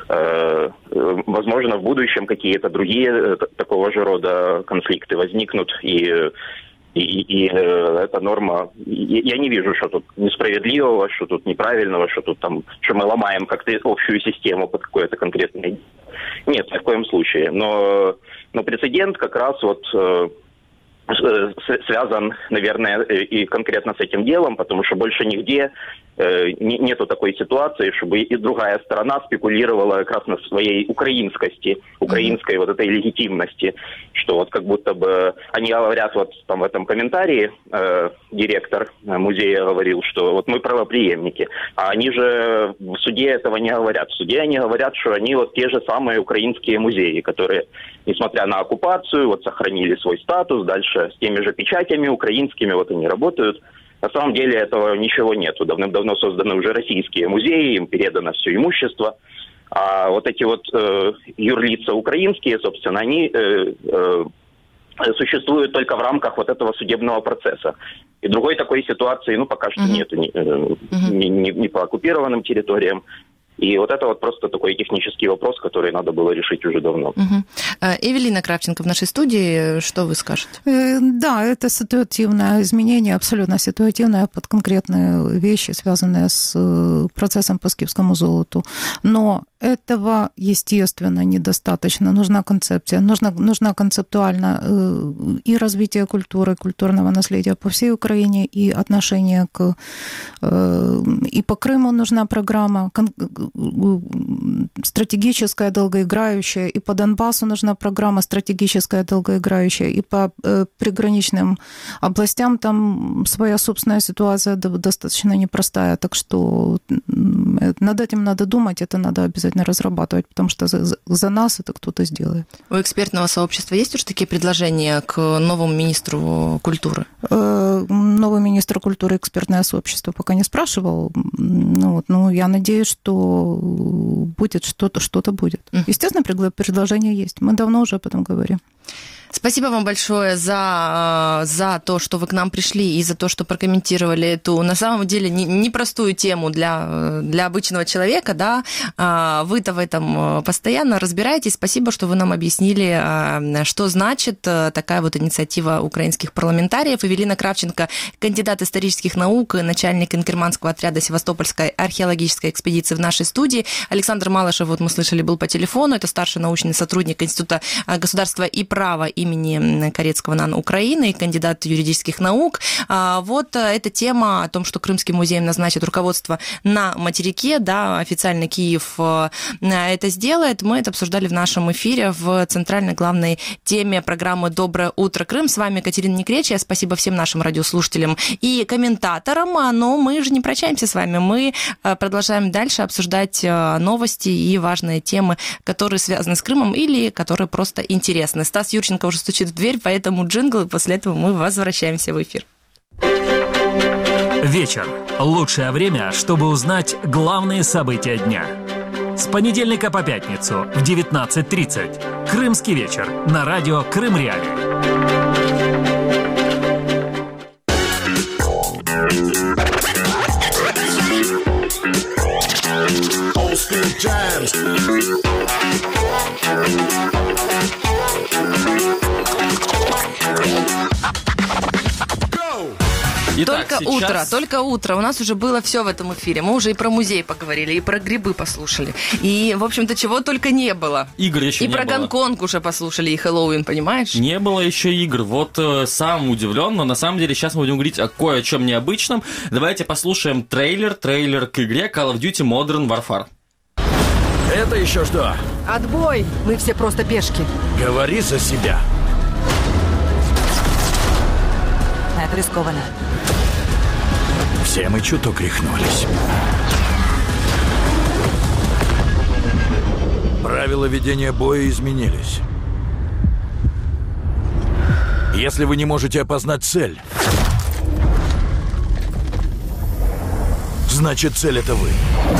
э, возможно, в будущем какие-то другие такого же рода конфликты возникнут, и, и, и эта норма... Я не вижу, что тут несправедливого, что тут неправильного, что тут там, что мы ломаем как-то общую систему под какое-то конкретное... Нет, ни в коем случае. Но, но прецедент как раз вот... связан, наверное, и конкретно с этим делом, потому что больше нигде нету такой ситуации, чтобы и другая сторона спекулировала как раз на своей украинскости, украинской вот этой легитимности, что вот как будто бы они говорят вот там в этом комментарии, э, директор музея говорил, что вот мы правопреемники, а они же в суде этого не говорят. В суде они говорят, что они вот те же самые украинские музеи, которые, несмотря на оккупацию, вот сохранили свой статус, дальше с теми же печатями украинскими, вот они работают. На самом деле этого ничего нету. Давным-давно созданы уже российские музеи, им передано все имущество. А вот эти вот э, юрлица украинские, собственно, они э, э, существуют только в рамках вот этого судебного процесса. И другой такой ситуации, ну, пока что uh-huh. нету ни, э, uh-huh. ни, ни, ни по оккупированным территориям. И вот это вот просто такой технический вопрос, который надо было решить уже давно. Угу. Эвелина Кравченко в нашей студии. Что вы скажете? Да, это ситуативное изменение, абсолютно ситуативное под конкретные вещи, связанные с процессом по скифскому золоту. Но этого, естественно, недостаточно. Нужна концепция, нужна, нужна концептуально и развитие культуры, культурного наследия по всей Украине, и отношение к... И по Крыму нужна программа стратегическая, долгоиграющая, и по Донбассу нужна программа стратегическая, долгоиграющая, и по приграничным областям там своя собственная ситуация достаточно непростая, так что над этим надо думать, это надо обязательно разрабатывать, потому что за, за нас это кто-то сделает. У экспертного сообщества есть уже такие предложения к новому министру культуры? Новый министр культуры экспертное сообщество пока не спрашивал, ну, вот, но я надеюсь, что будет что-то, что-то будет. Естественно, предложение есть. Мы давно уже об этом говорим. Спасибо вам большое за, за то, что вы к нам пришли, и за то, что прокомментировали эту, на самом деле, непростую тему для, для обычного человека, да. Вы-то в этом постоянно разбираетесь. Спасибо, что вы нам объяснили, что значит такая вот инициатива украинских парламентариев. Эвелина Кравченко, кандидат исторических наук, начальник инкерманского отряда Севастопольской археологической экспедиции в нашей студии. Александр Малышев, вот мы слышали, был по телефону. Это старший научный сотрудник Института государства и права имени Корецкого НАН Украины и кандидат юридических наук. Вот эта тема о том, что Крымский музей назначит руководство на материке, да, официально Киев это сделает. Мы это обсуждали в нашем эфире в центральной главной теме программы «Доброе утро, Крым». С вами Катерина Некречья. Спасибо всем нашим радиослушателям и комментаторам. Но мы же не прощаемся с вами. Мы продолжаем дальше обсуждать новости и важные темы, которые связаны с Крымом или которые просто интересны. Стас Юрченко уже стучит в дверь, поэтому джингл, и после этого мы возвращаемся в эфир. Вечер. Лучшее время, чтобы узнать главные события дня. С понедельника по пятницу в девятнадцать тридцать. Крымский вечер на радио Крым-Реалии. Итак, только сейчас... утро, только утро. У нас уже было все в этом эфире. Мы уже и про музей поговорили, и про грибы послушали. И, в общем-то, чего только не было. Игр еще и не было. И про Гонконг уже послушали, и Хэллоуин, понимаешь? Не было еще игр. Вот э, сам удивлен, но на самом деле сейчас мы будем говорить о кое о чем необычном. Давайте послушаем трейлер, трейлер к игре Call of Duty Modern Warfare. Это еще что? Отбой! Мы все просто пешки. Говори за себя. Это рискованно. Все мы чуток рехнулись. Правила ведения боя изменились. Если вы не можете опознать цель, значит, цель — это вы.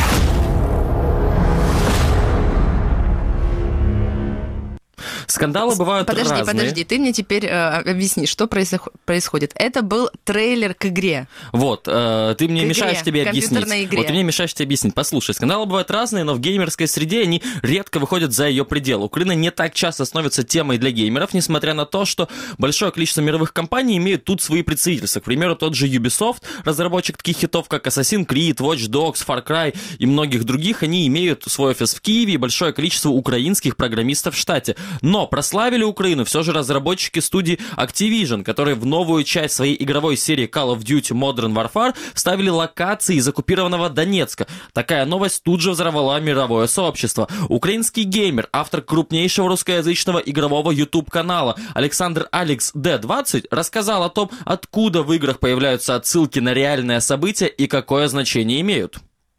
Скандалы бывают подожди, разные. Подожди, подожди, ты мне теперь э, объясни, что происходит. Это был трейлер к игре. Вот, э, ты мне к мешаешь игре, тебе объяснить. Игре. Вот ты мне мешаешь тебе объяснить. Послушай, скандалы бывают разные, но в геймерской среде они редко выходят за ее пределы. Украина не так часто становится темой для геймеров, несмотря на то, что большое количество мировых компаний имеют тут свои представительства. К примеру, тот же Ubisoft, разработчик таких хитов, как Assassin's Creed, Watch Dogs, Far Cry и многих других, они имеют свой офис в Киеве и большое количество украинских программистов в штате. Но Но прославили Украину все же разработчики студии Activision, которые в новую часть своей игровой серии Call of Duty Modern Warfare вставили локации из оккупированного Донецка. Такая новость тут же взорвала мировое сообщество. Украинский геймер, автор крупнейшего русскоязычного игрового YouTube-канала Александр Алекс Д двадцать рассказал о том, откуда в играх появляются отсылки на реальные события и какое значение имеют.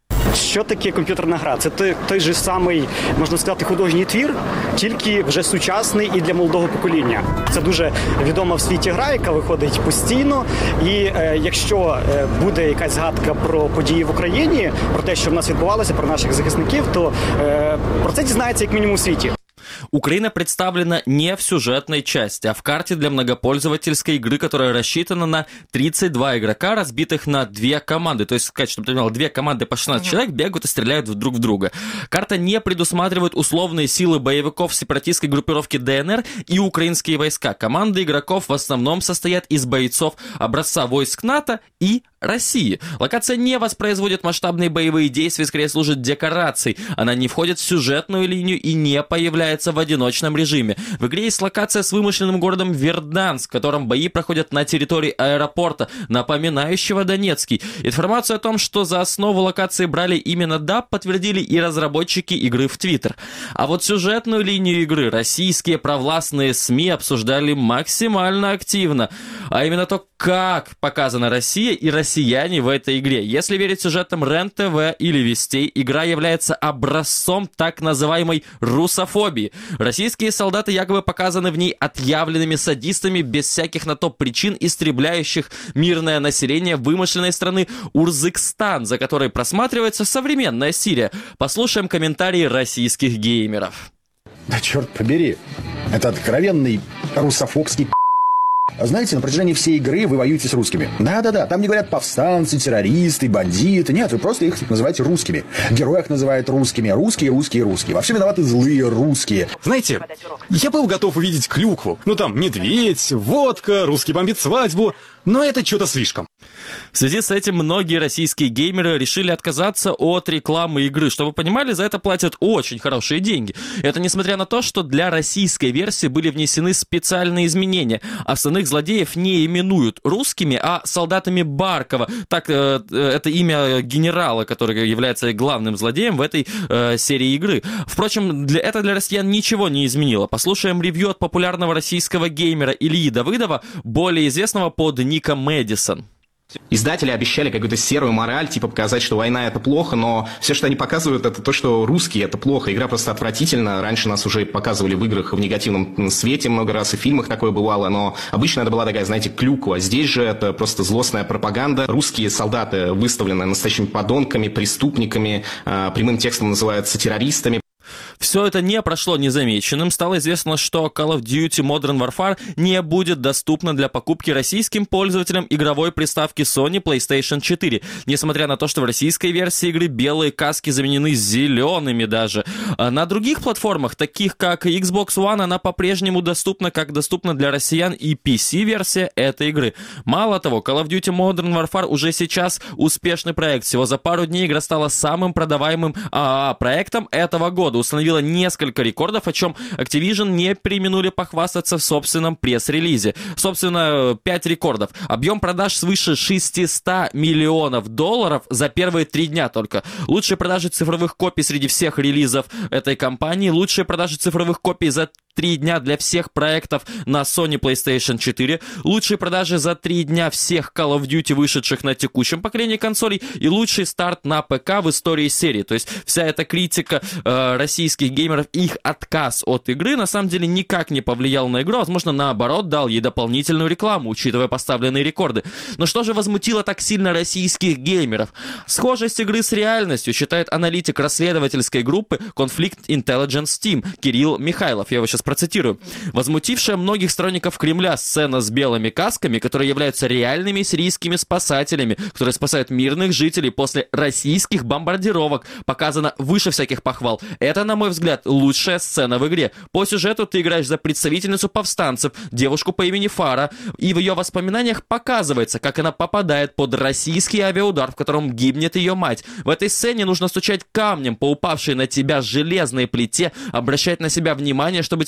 Що таке комп'ютерна гра? Це той, той же самий, можна сказати, художній твір, тільки вже сучасний і для молодого покоління. Це дуже відома в світі гра, яка виходить постійно. І е, якщо е, буде якась згадка про події в Україні, про те, що в нас відбувалося, про наших захисників, то е, про це дізнається як мінімум у світі. Украина представлена не в сюжетной части, а в карте для многопользовательской игры, которая рассчитана на тридцать два игрока, разбитых на две команды. То есть, сказать, чтобы ты понимал, две команды по шестнадцать человек бегают и стреляют друг в друга. Карта не предусматривает условные силы боевиков сепаратистской группировки ДНР и украинские войска. Команды игроков в основном состоят из бойцов образца войск НАТО и России. Локация не воспроизводит масштабные боевые действия, скорее служит декорацией. Она не входит в сюжетную линию и не появляется в одиночном режиме. В игре есть локация с вымышленным городом Верданск, в котором бои проходят на территории аэропорта, напоминающего Донецкий. Информацию о том, что за основу локации брали именно даб, подтвердили и разработчики игры в Твиттер. А вот сюжетную линию игры российские провластные СМИ обсуждали максимально активно. А именно то, как показана Россия и россияне в этой игре. Если верить сюжетам РЕН-ТВ или Вестей, игра является образцом так называемой русофобии. Российские солдаты якобы показаны в ней отъявленными садистами без всяких на то причин, истребляющих мирное население вымышленной страны Урзыкстан, за которой просматривается современная Сирия. Послушаем комментарии российских геймеров. Да черт побери, это откровенный русофобский. Знаете, на протяжении всей игры вы воюете с русскими. Да-да-да, там не говорят повстанцы, террористы, бандиты. Нет, вы просто их называете русскими. Героев называют русскими. Русские, русские, русские. Во всем виноваты злые русские. Знаете, я был готов увидеть клюкву. Ну там медведь, водка, русский бомбит свадьбу. Но это что-то слишком. В связи с этим многие российские геймеры решили отказаться от рекламы игры. Чтобы вы понимали, за это платят очень хорошие деньги. Это несмотря на то, что для российской версии были внесены специальные изменения. Основных злодеев не именуют русскими, а солдатами Баркова. Так, э, это имя генерала, который является главным злодеем в этой э, серии игры. Впрочем, для, это для россиян ничего не изменило. Послушаем ревью от популярного российского геймера Ильи Давыдова, более известного под ником Мэдисон. Издатели обещали какую-то серую мораль, типа показать, что война это плохо, но все, что они показывают, это то, что русские это плохо. Игра просто отвратительна. Раньше нас уже показывали в играх в негативном свете много раз, и в фильмах такое бывало, но обычно это была такая, знаете, клюква. Здесь же это просто злостная пропаганда. Русские солдаты выставлены настоящими подонками, преступниками, прямым текстом называются террористами. Все это не прошло незамеченным. Стало известно, что Call of Duty Modern Warfare не будет доступна для покупки российским пользователям игровой приставки Sony PlayStation четыре. Несмотря на то, что в российской версии игры белые каски заменены зелеными даже. А на других платформах, таких как Xbox One, она по-прежнему доступна, как доступна для россиян и пи си-версия этой игры. Мало того, Call of Duty Modern Warfare уже сейчас успешный проект. Всего за пару дней игра стала самым продаваемым ААА-проектом этого года. Установила несколько рекордов, о чем Activision не преминули похвастаться в собственном пресс-релизе. Собственно, пять рекордов. Объем продаж свыше шестьсот миллионов долларов за первые три дня только. Лучшие продажи цифровых копий среди всех релизов этой компании. Лучшие продажи цифровых копий за три дня для всех проектов на Sony PlayStation четыре. Лучшие продажи за три дня всех Call of Duty, вышедших на текущем поколении консолей. И лучший старт на ПК в истории серии. То есть вся эта критика э, российских геймеров, их отказ от игры на самом деле никак не повлиял на игру. Возможно, наоборот, дал ей дополнительную рекламу, учитывая поставленные рекорды. Но что же возмутило так сильно российских геймеров? Схожесть игры с реальностью считает аналитик расследовательской группы Conflict Intelligence Team Кирилл Михайлов. Я его сейчас процитирую. Возмутившая многих сторонников Кремля сцена с белыми касками, которые являются реальными сирийскими спасателями, которые спасают мирных жителей после российских бомбардировок, показана выше всяких похвал. Это, на мой взгляд, лучшая сцена в игре. По сюжету ты играешь за представительницу повстанцев, девушку по имени Фара, и в ее воспоминаниях показывается, как она попадает под российский авиаудар, в котором гибнет ее мать. В этой сцене нужно стучать камнем по упавшей на тебя железной плите, обращать на себя внимание, чтобы тебе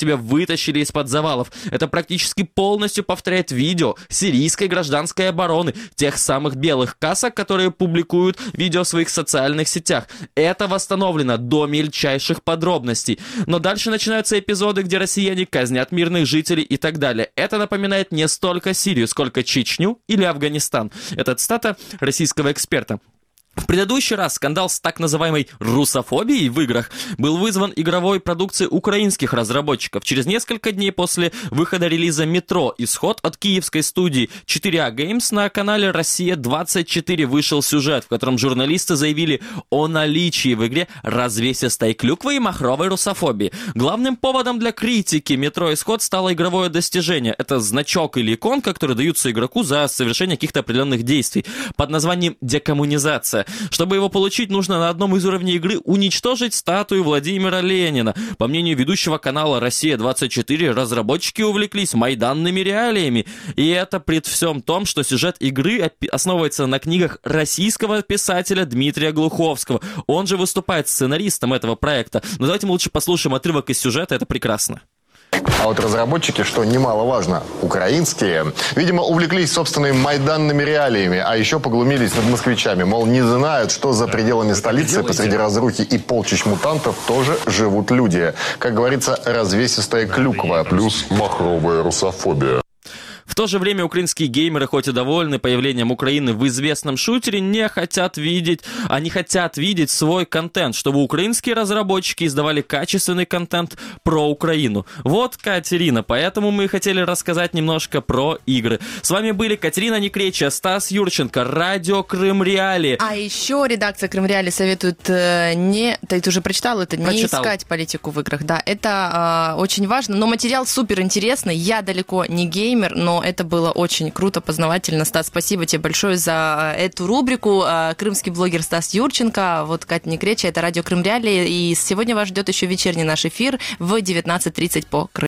тебя вытащили из-под завалов. Это практически полностью повторяет видео сирийской гражданской обороны, тех самых белых касок, которые публикуют видео в своих социальных сетях. Это восстановлено до мельчайших подробностей. Но дальше начинаются эпизоды, где россияне казнят мирных жителей и так далее. Это напоминает не столько Сирию, сколько Чечню или Афганистан. Это цитата российского эксперта. В предыдущий раз скандал с так называемой русофобией в играх был вызван игровой продукцией украинских разработчиков. Через несколько дней после выхода релиза «Метро. Исход» от киевской студии четыре а Games на канале «Россия двадцать четыре» вышел сюжет, в котором журналисты заявили о наличии в игре развесистой клюквы и махровой русофобии. Главным поводом для критики «Метро. Исход» стало игровое достижение. Это значок или иконка, которые даются игроку за совершение каких-то определенных действий под названием «декоммунизация». Чтобы его получить, нужно на одном из уровней игры уничтожить статую Владимира Ленина. По мнению ведущего канала «Россия двадцать четыре», разработчики увлеклись майданными реалиями. И это при всем том, что сюжет игры основывается на книгах российского писателя Дмитрия Глуховского. Он же выступает сценаристом этого проекта. Но давайте мы лучше послушаем отрывок из сюжета, это прекрасно. А вот разработчики, что немаловажно, украинские, видимо, увлеклись собственными майданными реалиями, а еще поглумились над москвичами. Мол, не знают, что за пределами столицы посреди разрухи и полчищ мутантов тоже живут люди. Как говорится, развесистая клюква. Плюс махровая русофобия. В то же время украинские геймеры, хоть и довольны появлением Украины в известном шутере, не хотят видеть, они хотят видеть свой контент, чтобы украинские разработчики издавали качественный контент про Украину. Вот, Катерина, поэтому мы хотели рассказать немножко про игры. С вами были Катерина Некречья, Стас Юрченко, радио Крым Реалии. А еще редакция Крым Реалии советует э, не, ты, ты уже прочитал это, не Прочитал. искать политику в играх. Да, это э, очень важно, но материал супер интересный. Я далеко не геймер, но это было очень круто, познавательно. Стас, спасибо тебе большое за эту рубрику. Крымский блогер Стас Юрченко, вот Катя Некречья, это радио Крым Реалии. И сегодня вас ждет еще вечерний наш эфир в девятнадцать тридцать по Крыму.